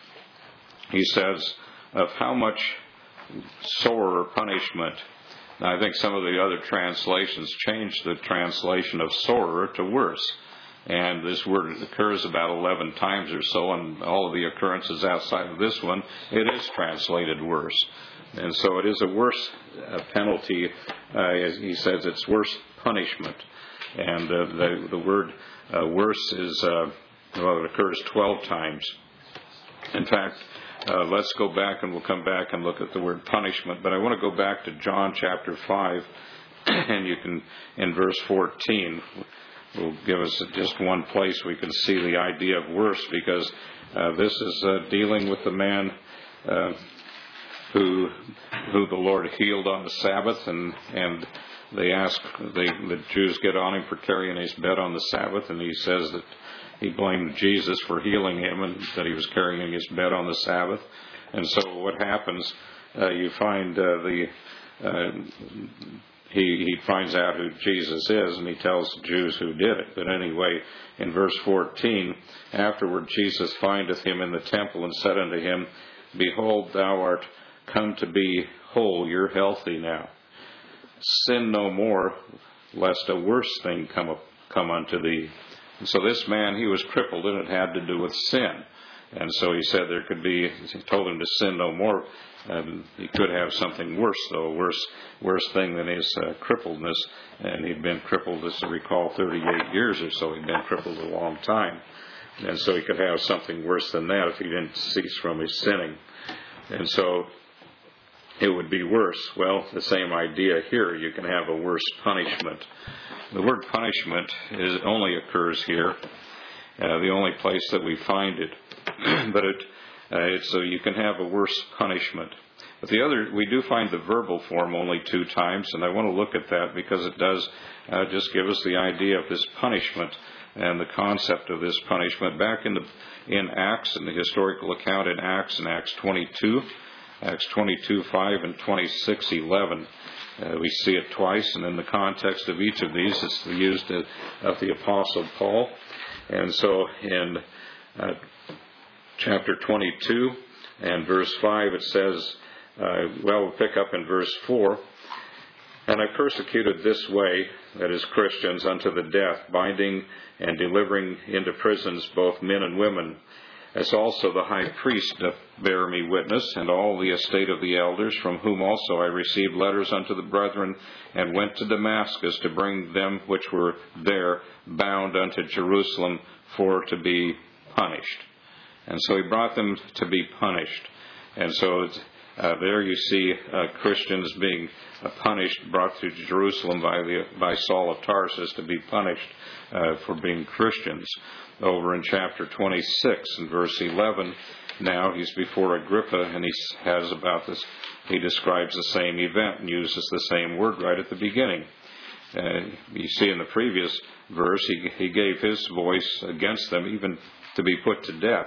He says, of how much sorer punishment. Now, I think some of the other translations changed the translation of sorer to worse. And this word occurs about eleven times or so, and all of the occurrences outside of this one, it is translated worse. And so it is a worse uh, penalty. Uh, as he says, it's worse punishment. And uh, the, the word uh, worse is, uh, well, it occurs twelve times. In fact, uh, let's go back and we'll come back and look at the word punishment. But I want to go back to John chapter five, and you can, in verse fourteen, will give us just one place we can see the idea of worse, because uh, this is uh, dealing with the man uh, who who the Lord healed on the Sabbath, and and they ask, they, the Jews get on him for carrying his bed on the Sabbath, and he says that he blamed Jesus for healing him and that he was carrying his bed on the Sabbath. And so what happens, uh, you find uh, the uh, he he finds out who Jesus is, and he tells the Jews who did it. But anyway, in verse fourteen, afterward Jesus findeth him in the temple and said unto him, Behold, thou art come to be whole, you're healthy now. Sin no more, lest a worse thing come up, come unto thee. And so this man, he was crippled, and it had to do with sin. And so he said there could be, he told him to sin no more. Um, he could have something worse, though, a worse, worse thing than his uh, crippledness. And he'd been crippled, as I recall, thirty-eight years or so. He'd been crippled a long time. And so he could have something worse than that if he didn't cease from his sinning. And so it would be worse. Well, the same idea here. You can have a worse punishment. The word punishment is only occurs here, uh, the only place that we find it. but it, uh, it's so you can have a worse punishment. But the other, we do find the verbal form only two times, and I want to look at that because it does uh, just give us the idea of this punishment and the concept of this punishment. Back in the in Acts, in the historical account in Acts, in Acts twenty-two, Acts twenty-two five and twenty-six eleven, uh, we see it twice, and in the context of each of these, it's used of, of the Apostle Paul. And so in uh, chapter twenty-two and verse five, it says, uh, well, we'll pick up in verse four. And I persecuted this way, that is Christians, unto the death, binding and delivering into prisons both men and women, as also the high priest doth bear me witness, and all the estate of the elders, from whom also I received letters unto the brethren, and went to Damascus to bring them which were there bound unto Jerusalem for to be punished. And so he brought them to be punished. And so uh, there you see uh, Christians being uh, punished, brought to Jerusalem by the by Saul of Tarsus to be punished uh, for being Christians. Over in chapter twenty-six and verse eleven, now he's before Agrippa, and he has about this, he describes the same event and uses the same word right at the beginning. Uh, you see in the previous verse, he, he gave his voice against them, even to be put to death.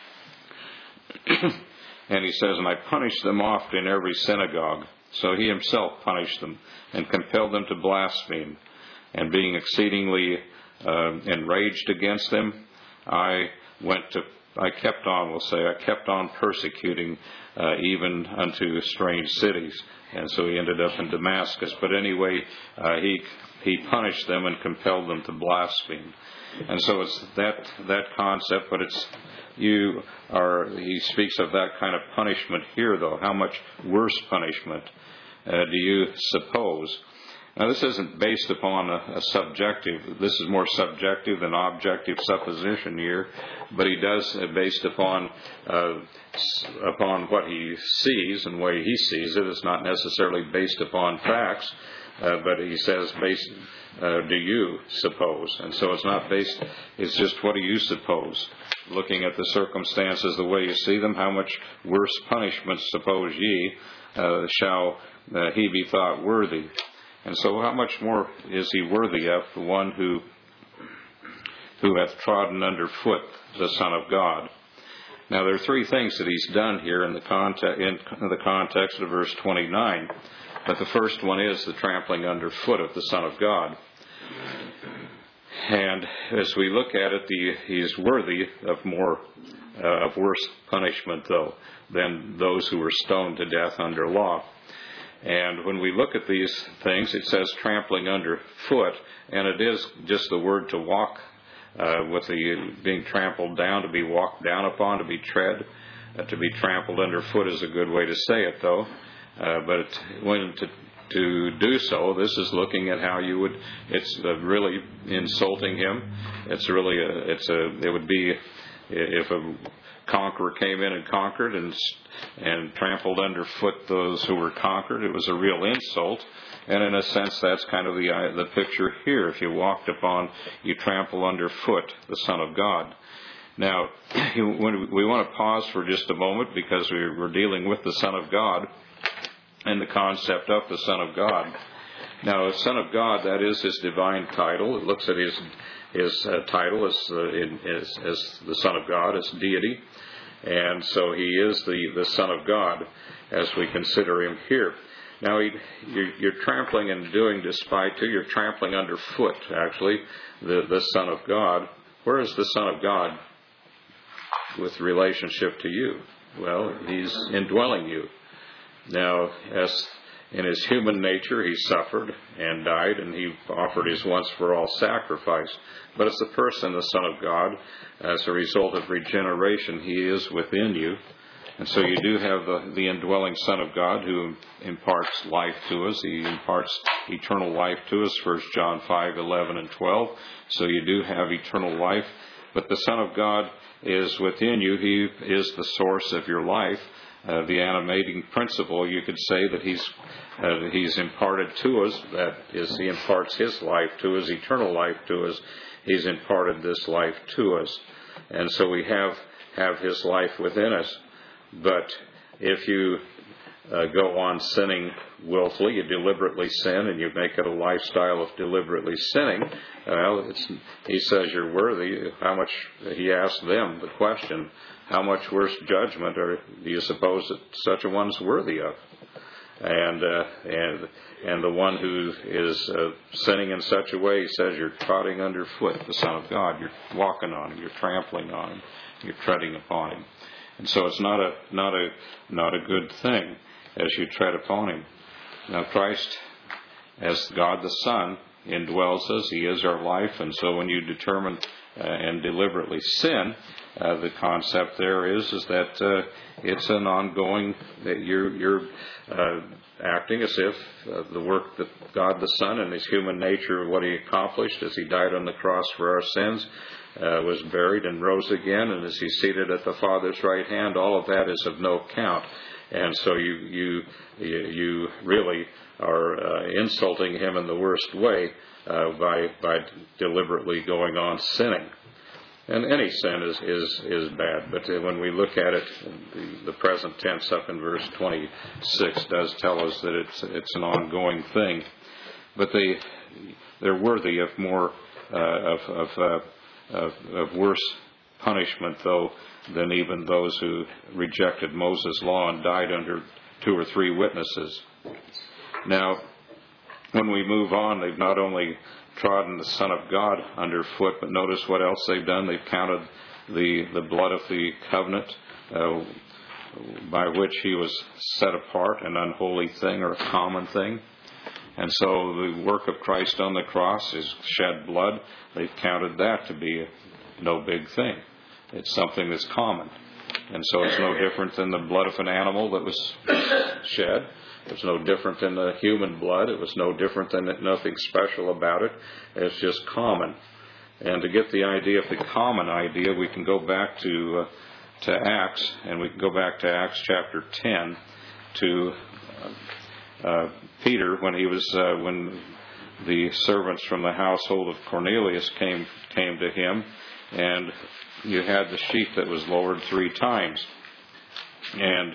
And he says, and I punished them oft in every synagogue. So he himself punished them and compelled them to blaspheme. And being exceedingly uh, enraged against them, I went to, I kept on, we'll say, I kept on persecuting uh, even unto strange cities. And so he ended up in Damascus. But anyway, uh, he he punished them and compelled them to blaspheme. And so it's that that concept, but it's you are. He speaks of that kind of punishment here, though. How much worse punishment uh, do you suppose? Now, this isn't based upon a, a subjective. This is more subjective than objective supposition here, but he does uh, based upon uh, upon what he sees and the way he sees it. It's not necessarily based upon facts, uh, but he says, based, uh, do you suppose? And so it's not based. It's just what do you suppose? Looking at the circumstances the way you see them, how much worse punishment suppose ye uh, shall uh, he be thought worthy? And so how much more is he worthy of, the one who who hath trodden under foot the Son of God? Now there are three things that he's done here in the context, in the context of verse twenty-nine. But the first one is the trampling underfoot of the Son of God. And as we look at it, the, he is worthy of more, uh, of worse punishment, though, than those who were stoned to death under law. And when we look at these things, it says trampling underfoot, and it is just the word to walk, uh, with the being trampled down, to be walked down upon, to be tread. Uh, to be trampled underfoot is a good way to say it, though. Uh, but when to to do so, this is looking at how you would. It's uh, really insulting him. It's really a, it's a. It would be if a conqueror came in and conquered and and trampled underfoot those who were conquered. It was a real insult, and in a sense, that's kind of the the picture here. If you walked upon, you trample underfoot the Son of God. Now, when we want to pause for just a moment because we're dealing with the Son of God and the concept of the Son of God. Now, Son of God, that is his divine title. It looks at his his uh, title as, uh, in, as as the Son of God, as deity, and so he is the, the Son of God as we consider him here. Now, he, you're, you're trampling and doing despite to. You're trampling underfoot, actually, the the Son of God. Where is the Son of God with relationship to you? Well, he's indwelling you. Now, as in his human nature, he suffered and died, and he offered his once-for-all sacrifice. But as the person, the Son of God, as a result of regeneration, he is within you. And so you do have the, the indwelling Son of God who imparts life to us. He imparts eternal life to us, First John five, eleven, and twelve. So you do have eternal life But the Son of God is within you. He is the source of your life, uh, the animating principle. You could say that He's uh, He's imparted to us. That is, He imparts His life to us, eternal life to us. He's imparted this life to us, and so we have have His life within us. But if you uh, go on sinning willfully, you deliberately sin, and you make it a lifestyle of deliberately sinning, well, it's, He says you're worthy. How much, He asked them the question, how much worse judgment are, do you suppose that such a one's worthy of? And uh, and and the one who is uh, sinning in such a way, He says you're trotting underfoot the Son of God. You're walking on Him. You're trampling on Him. You're treading upon Him. And so it's not a not a not a good thing as you tread upon Him. Now Christ, as God the Son, indwells us. He is our life. And so when you determine uh, and deliberately sin, uh, the concept there is is that uh, it's an ongoing, that you're you're uh, acting as if uh, the work that God the Son and His human nature, what He accomplished as He died on the cross for our sins, uh, was buried and rose again, and as He's seated at the Father's right hand, all of that is of no count. And so you you you really are uh, insulting Him in the worst way uh, by by deliberately going on sinning. And any sin is, is, is bad. But when we look at it, the, the present tense up in verse twenty-six does tell us that it's it's an ongoing thing. But they they're worthy of more uh, of of, uh, of of worse punishment, though, than even those who rejected Moses' law and died under two or three witnesses. Now, when we move on, they've not only trodden the Son of God underfoot, but notice what else they've done. They've counted the, the blood of the covenant uh, by which He was set apart, an unholy thing or a common thing. And so the work of Christ on the cross is shed blood. They've counted that to be no big thing. It's something that's common. And so it's no different than the blood of an animal that was shed. It's no different than the human blood. It was no different than it, nothing special about it. It's just common. And to get the idea of the common idea, we can go back to uh, to Acts, and we can go back to Acts chapter ten, to uh, uh, Peter when he was uh, when the servants from the household of Cornelius came came to him, and you had the sheet that was lowered three times, and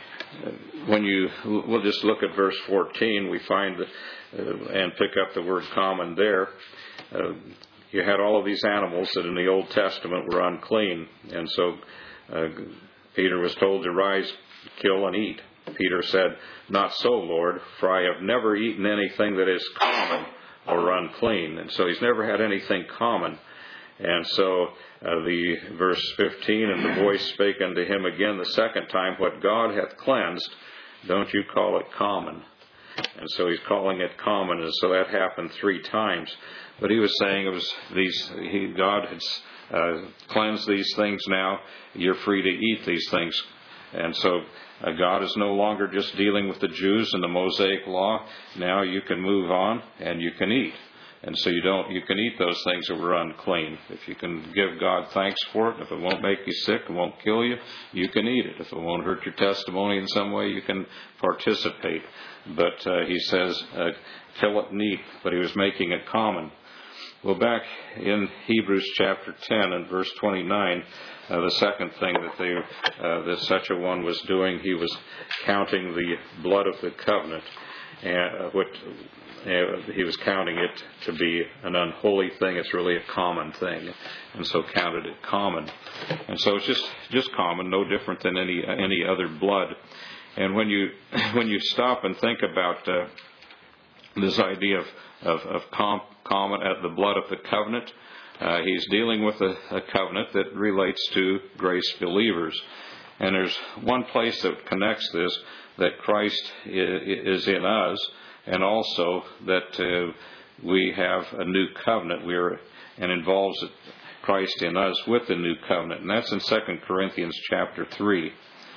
when you, we'll just look at verse fourteen, we find that, uh, and pick up the word common there. Uh, you had all of these animals that in the Old Testament were unclean. And so uh, Peter was told to rise, kill, and eat. Peter said, "Not so, Lord, for I have never eaten anything that is common or unclean." And so he's never had anything common. And so uh, the verse fifteen, and the voice spake unto him again the second time, "What God hath cleansed, don't you call it common." And so he's calling it common, and so that happened three times. But he was saying it was these. He, God had uh, cleansed these things. Now you're free to eat these things. And so uh, God is no longer just dealing with the Jews and the Mosaic law. Now you can move on and you can eat. And so you don't, you can eat those things that were unclean. If you can give God thanks for it, if it won't make you sick, it won't kill you, you can eat it. If it won't hurt your testimony in some way, you can participate. But uh, he says, uh, kill it and eat. But he was making it common. Well, back in Hebrews chapter ten and verse twenty-nine, uh, the second thing that they, uh, that such a one was doing, he was counting the blood of the covenant, and uh, what. Uh, he was counting it to be an unholy thing. It's really a common thing, and so counted it common. And so it's just just common, no different than any any other blood. And when you when you stop and think about uh, this idea of of, of com- common at the blood of the covenant, uh, he's dealing with a, a covenant that relates to grace believers. And there's one place that connects this, that Christ is in us. And also that uh, we have a new covenant. We are, and involves Christ in us with the new covenant. And that's in Second Corinthians chapter three.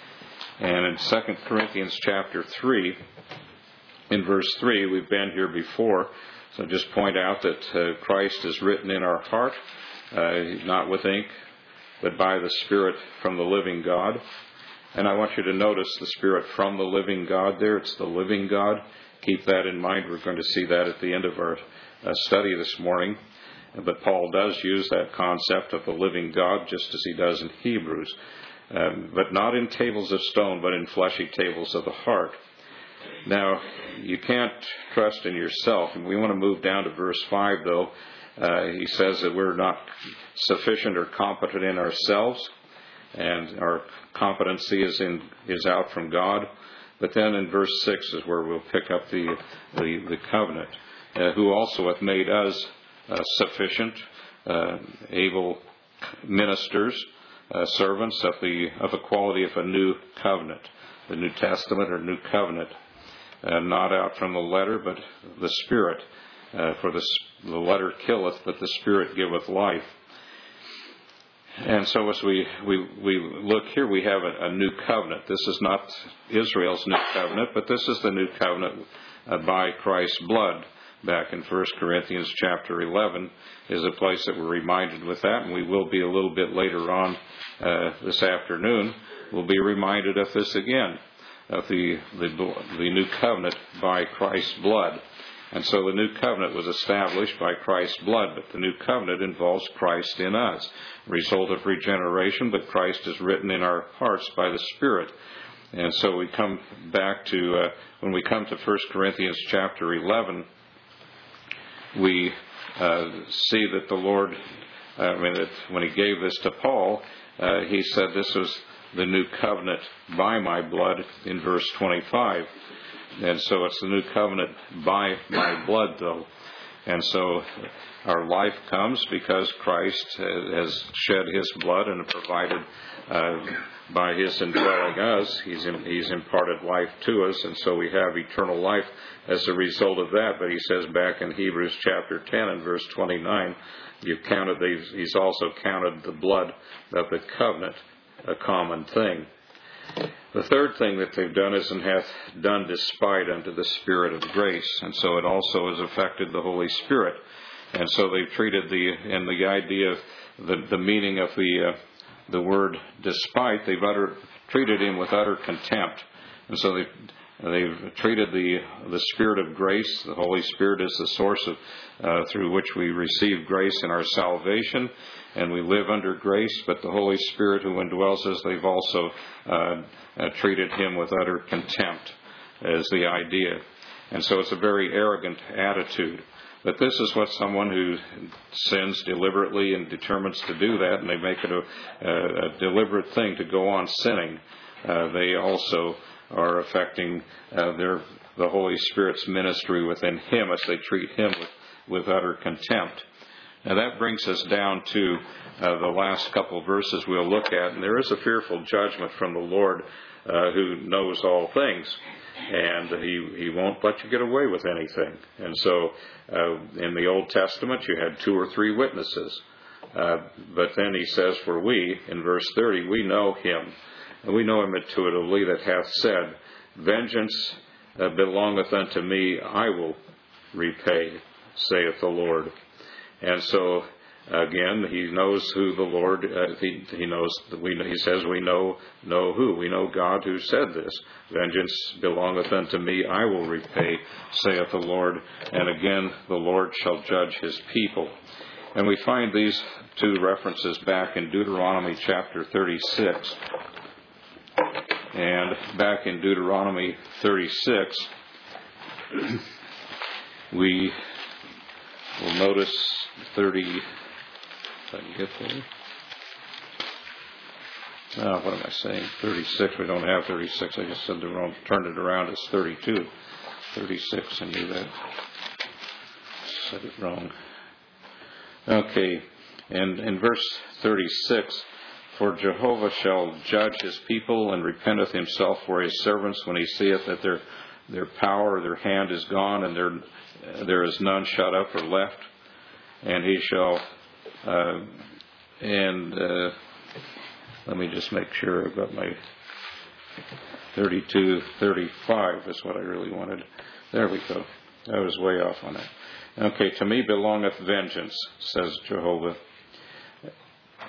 And in Second Corinthians chapter three, in verse three, we've been here before. So just point out that uh, Christ is written in our heart. uh, not with ink, but by the Spirit from the living God. And I want you to notice the Spirit from the living God there. It's the living God. Keep that in mind. We're going to see that at the end of our uh, study this morning. But Paul does use that concept of the living God, just as he does in Hebrews. Um, but not in tables of stone, but in fleshy tables of the heart. Now, you can't trust in yourself. And we want to move down to verse five, though. Uh, he says that we're not sufficient or competent in ourselves, and our competency is in is out from God. But then in verse six is where we'll pick up the the, the covenant, uh, who also hath made us uh, sufficient, uh, able ministers, uh, servants of the of the quality of a new covenant, the New Testament or New Covenant, uh, not out from the letter, but the Spirit. Uh, for the, the letter killeth, but the Spirit giveth life. And so as we, we, we look here, we have a, a new covenant. This is not Israel's new covenant, but this is the new covenant uh, by Christ's blood. Back in First Corinthians chapter eleven is a place that we're reminded with that, and we will be a little bit later on uh, this afternoon. We'll be reminded of this again, of the, the, the new covenant by Christ's blood. And so the new covenant was established by Christ's blood, but the new covenant involves Christ in us. Result of regeneration, but Christ is written in our hearts by the Spirit. And so we come back to, uh, when we come to First Corinthians chapter eleven, we uh, see that the Lord, uh, I mean, that when he gave this to Paul, uh, he said this was the new covenant by my blood in verse twenty-five. And so it's the new covenant by my blood, though. And so our life comes because Christ has shed his blood and provided uh, by his indwelling us. He's, in, he's imparted life to us, and so we have eternal life as a result of that. But he says back in Hebrews chapter ten and verse twenty-nine, you've counted these, he's also counted the blood of the covenant a common thing. The third thing that they've done is and hath done despite unto the Spirit of grace. And so it also has affected the Holy Spirit. And so they've treated the, and the idea of the, the meaning of the, uh, the word despite, they've utter, treated him with utter contempt. And so they've, they've treated the, the Spirit of grace, the Holy Spirit is the source of, uh, through which we receive grace in our salvation. And we live under grace, but the Holy Spirit who indwells us, they've also uh, uh, treated him with utter contempt as the idea. And so it's a very arrogant attitude. But this is what someone who sins deliberately and determines to do that, and they make it a, a, a deliberate thing to go on sinning, uh, they also are affecting uh, their the Holy Spirit's ministry within him as they treat him with, with utter contempt. Now that brings us down to uh, the last couple of verses we'll look at. And there is a fearful judgment from the Lord uh, who knows all things. And he, he won't let you get away with anything. And so uh, in the Old Testament you had two or three witnesses. Uh, but then he says, for we, in verse thirty, we know him. And we know him intuitively that hath said, vengeance uh, belongeth unto me, I will repay, saith the Lord. And so, again, he knows who the Lord, uh, he, he knows, that we, he says we know, know who. We know God who said this. Vengeance belongeth unto me, I will repay, saith the Lord. And again, the Lord shall judge his people. And we find these two references back in Deuteronomy chapter thirty-six. And back in Deuteronomy thirty-six, we will notice thirty, if I can get there. Oh, what am I saying? thirty-six. We don't have thirty-six. I just said the wrong, turned it around. It's thirty-two. thirty-six. I knew that. Said it wrong. Okay. And in verse thirty-six, for Jehovah shall judge his people and repenteth himself for his servants when he seeth that their their power, their hand is gone, and there there is none shut up or left. And he shall, uh, and uh, let me just make sure I've got my thirty-two, thirty-five is what I really wanted. There we go. I was way off on that. Okay, to me belongeth vengeance, says Jehovah.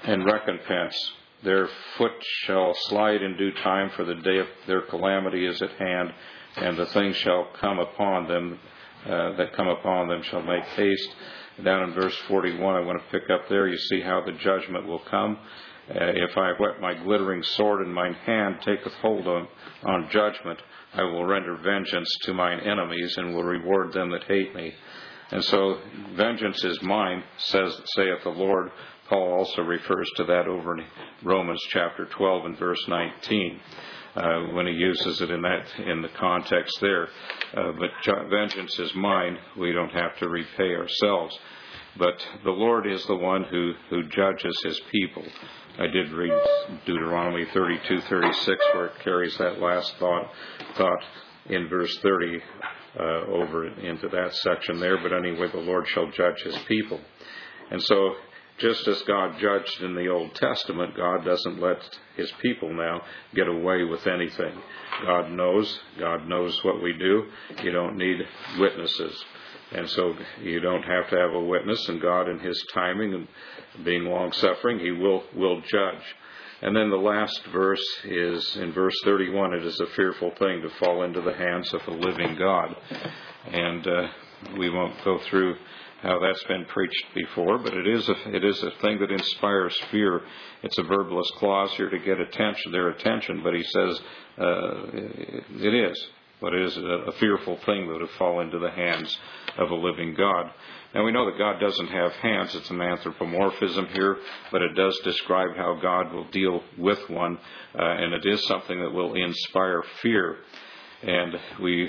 and recompense. Their foot shall slide in due time, for the day of their calamity is at hand, and the things shall come upon them uh, that come upon them shall make haste. Down in verse forty-one, I want to pick up there. You see how the judgment will come. Uh, if I whet my glittering sword in mine hand, taketh hold on, on judgment, I will render vengeance to mine enemies, and will reward them that hate me. And so, vengeance is mine, says saith the Lord. Paul also refers to that over in Romans chapter twelve and verse nineteen, uh, when he uses it in that in the context there. Uh, but ju- vengeance is mine. We don't have to repay ourselves. But the Lord is the one who, who judges his people. I did read Deuteronomy thirty-two thirty-six, where it carries that last thought thought in verse thirty uh, over into that section there. But anyway, the Lord shall judge his people. And so, just as God judged in the Old Testament, God doesn't let his people now get away with anything. God knows. God knows what we do. You don't need witnesses. And so you don't have to have a witness, and God in his timing and being long-suffering, he will, will judge. And then the last verse is in verse thirty-one, it is a fearful thing to fall into the hands of the living God. And uh, we won't go through how that's been preached before, but it is a, it is a thing that inspires fear. It's a verbalist clause here to get attention, their attention, but he says uh, it is. But it is a fearful thing, though, to fall into the hands of a living God. Now, we know that God doesn't have hands. It's an anthropomorphism here, but it does describe how God will deal with one, uh, and it is something that will inspire fear. And we,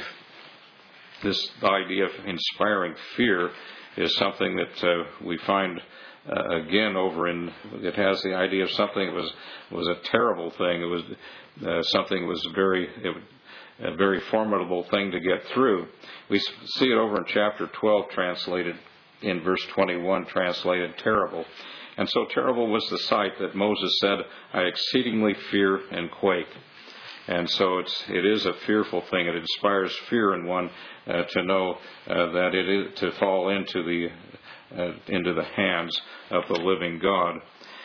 this idea of inspiring fear is something that uh, we find uh, again over in, it has the idea of something that was, was a terrible thing. It was uh, something that was very... It, a very formidable thing to get through. We see it over in chapter twelve, translated in verse twenty-one, translated terrible. And so terrible was the sight that Moses said, I exceedingly fear and quake. And so it's, it is a fearful thing. It inspires fear in one uh, to know uh, that it is to fall into the uh, into the hands of the living God.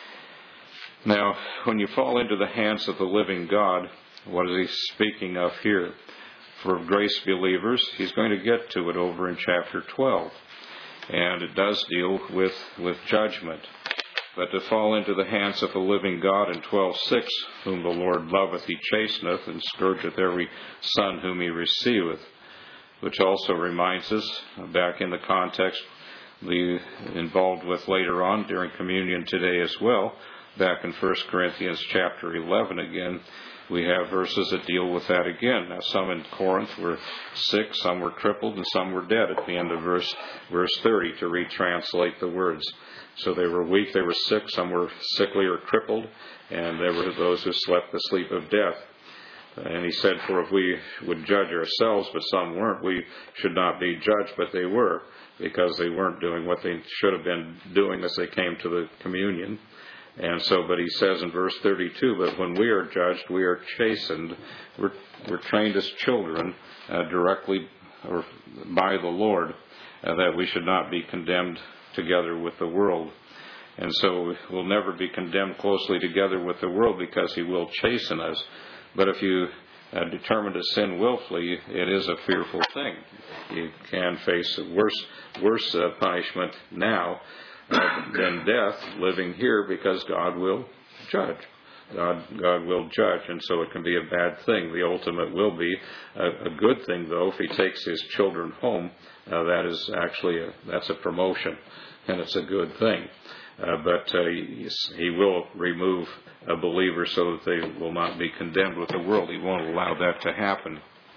Now, when you fall into the hands of the living God, what is he speaking of here? For grace believers, he's going to get to it over in chapter twelve. And it does deal with, with judgment. But to fall into the hands of the living God in twelve six, whom the Lord loveth, he chasteneth, and scourgeth every son whom he receiveth. Which also reminds us, back in the context, the involved with later on during communion today as well, back in First Corinthians chapter eleven again, we have verses that deal with that again. Now, some in Corinth were sick, some were crippled, and some were dead at the end of verse verse thirty to retranslate the words. So they were weak, they were sick, some were sickly or crippled, and there were those who slept the sleep of death. And he said, for if we would judge ourselves, but some weren't, we should not be judged, but they were, because they weren't doing what they should have been doing as they came to the communion. And so, but he says in verse thirty-two, but when we are judged, we are chastened. We're, we're trained as children uh, directly or by the Lord, uh, that we should not be condemned together with the world. And so we'll never be condemned closely together with the world, because he will chasten us. But if you uh, determine to sin willfully, it is a fearful thing. You can face worse, worse uh, punishment now than death living here, because God will judge. God, God will judge, and so it can be a bad thing. The ultimate will be a, a good thing, though, if he takes his children home. Uh, that is actually a, that's a promotion, and it's a good thing. Uh, but uh, he, he will remove a believer so that they will not be condemned with the world. He won't allow that to happen.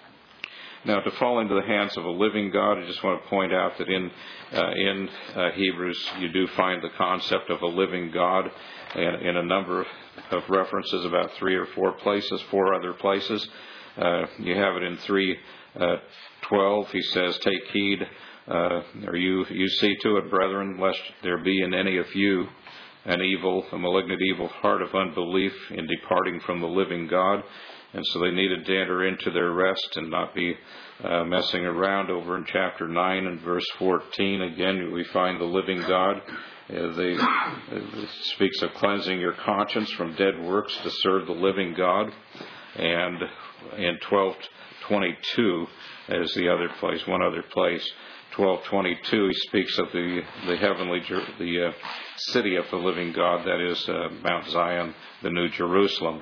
Now, to fall into the hands of a living God, I just want to point out that in uh, in uh, Hebrews, you do find the concept of a living God in, in a number of, of references, about three or four places, four other places. Uh, you have it in three twelve. He says, "Take heed, uh, or you you see to it, brethren, lest there be in any of you an evil, a malignant evil heart of unbelief in departing from the living God." And so they needed to enter into their rest and not be uh, messing around. Over in chapter nine and verse fourteen, again, we find the living God Uh, they, it speaks of cleansing your conscience from dead works to serve the living God. And in twelve twenty-two, as the other place, one other place, twelve twenty-two, he speaks of the the heavenly, the uh, city of the living God, that is uh, Mount Zion, the New Jerusalem.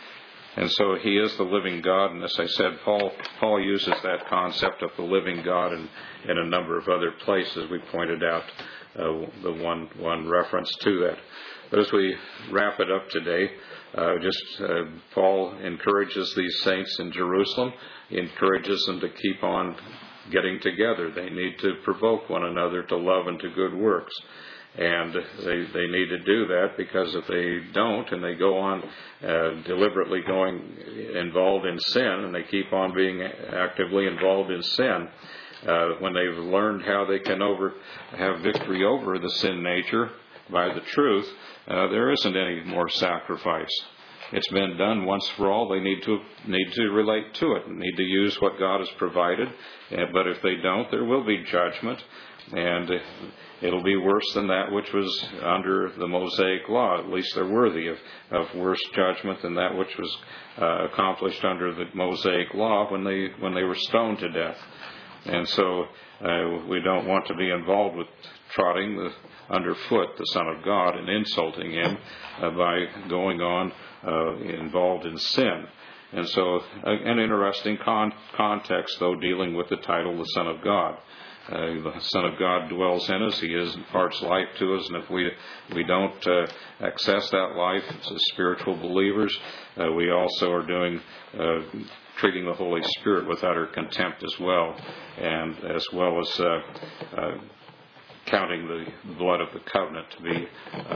And so he is the living God, and as I said, Paul Paul uses that concept of the living God in, in a number of other places. We pointed out uh, the one one reference to that. But as we wrap it up today, uh, just uh, Paul encourages these saints in Jerusalem. He encourages them to keep on getting together. They need to provoke one another to love and to good works. And they they need to do that, because if they don't and they go on uh, deliberately going involved in sin, and they keep on being actively involved in sin, uh, when they've learned how they can over have victory over the sin nature by the truth, uh, there isn't any more sacrifice. It's been done once for all. They need to need to relate to it, need to use what God has provided. Uh, but if they don't, there will be judgment. And it'll be worse than that which was under the Mosaic law. At least they're worthy of, of worse judgment than that which was uh, accomplished under the Mosaic law when they when they were stoned to death. And so uh, we don't want to be involved with trotting the, underfoot the Son of God and insulting Him uh, by going on uh, involved in sin. And so uh, an interesting con- context, though, dealing with the title, the Son of God. Uh, the Son of God dwells in us. He is imparts life to us, and if we we don't uh, access that life as spiritual believers, uh, we also are doing uh, treating the Holy Spirit with utter contempt as well, and as well as uh, uh, counting the blood of the covenant to be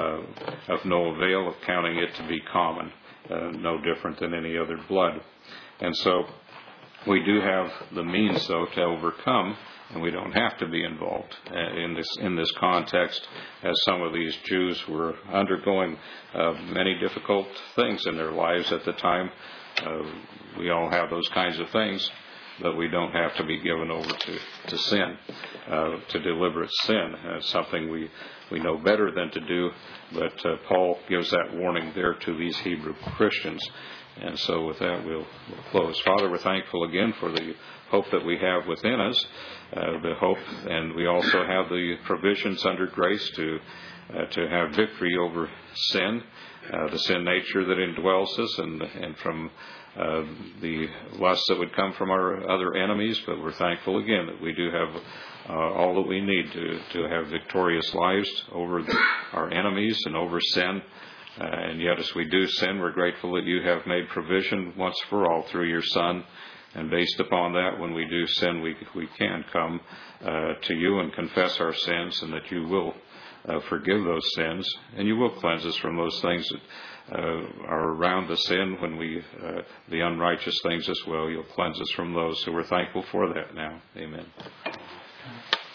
uh, of no avail, of counting it to be common, uh, no different than any other blood. And so we do have the means, though, to overcome. And we don't have to be involved in this in this context, as some of these Jews were undergoing uh, many difficult things in their lives at the time. Uh, we all have those kinds of things, but we don't have to be given over to, to sin, uh, to deliberate sin. It's something we, we know better than to do, but uh, Paul gives that warning there to these Hebrew Christians. And so with that, we'll, we'll close. Father, we're thankful again for the hope that we have within us, uh, the hope, and we also have the provisions under grace to uh, to have victory over sin, uh, the sin nature that indwells us, and and from uh, the lust that would come from our other enemies. But we're thankful again that we do have uh, all that we need to to have victorious lives over the, our enemies and over sin. Uh, and yet, as we do sin, we're grateful that you have made provision once for all through your Son. And based upon that, when we do sin, we we can come uh, to you and confess our sins, and that you will uh, forgive those sins, and you will cleanse us from those things that uh, are around the sin. When we uh, the unrighteous things as well, you'll cleanse us from those. So we're thankful for that now. Amen.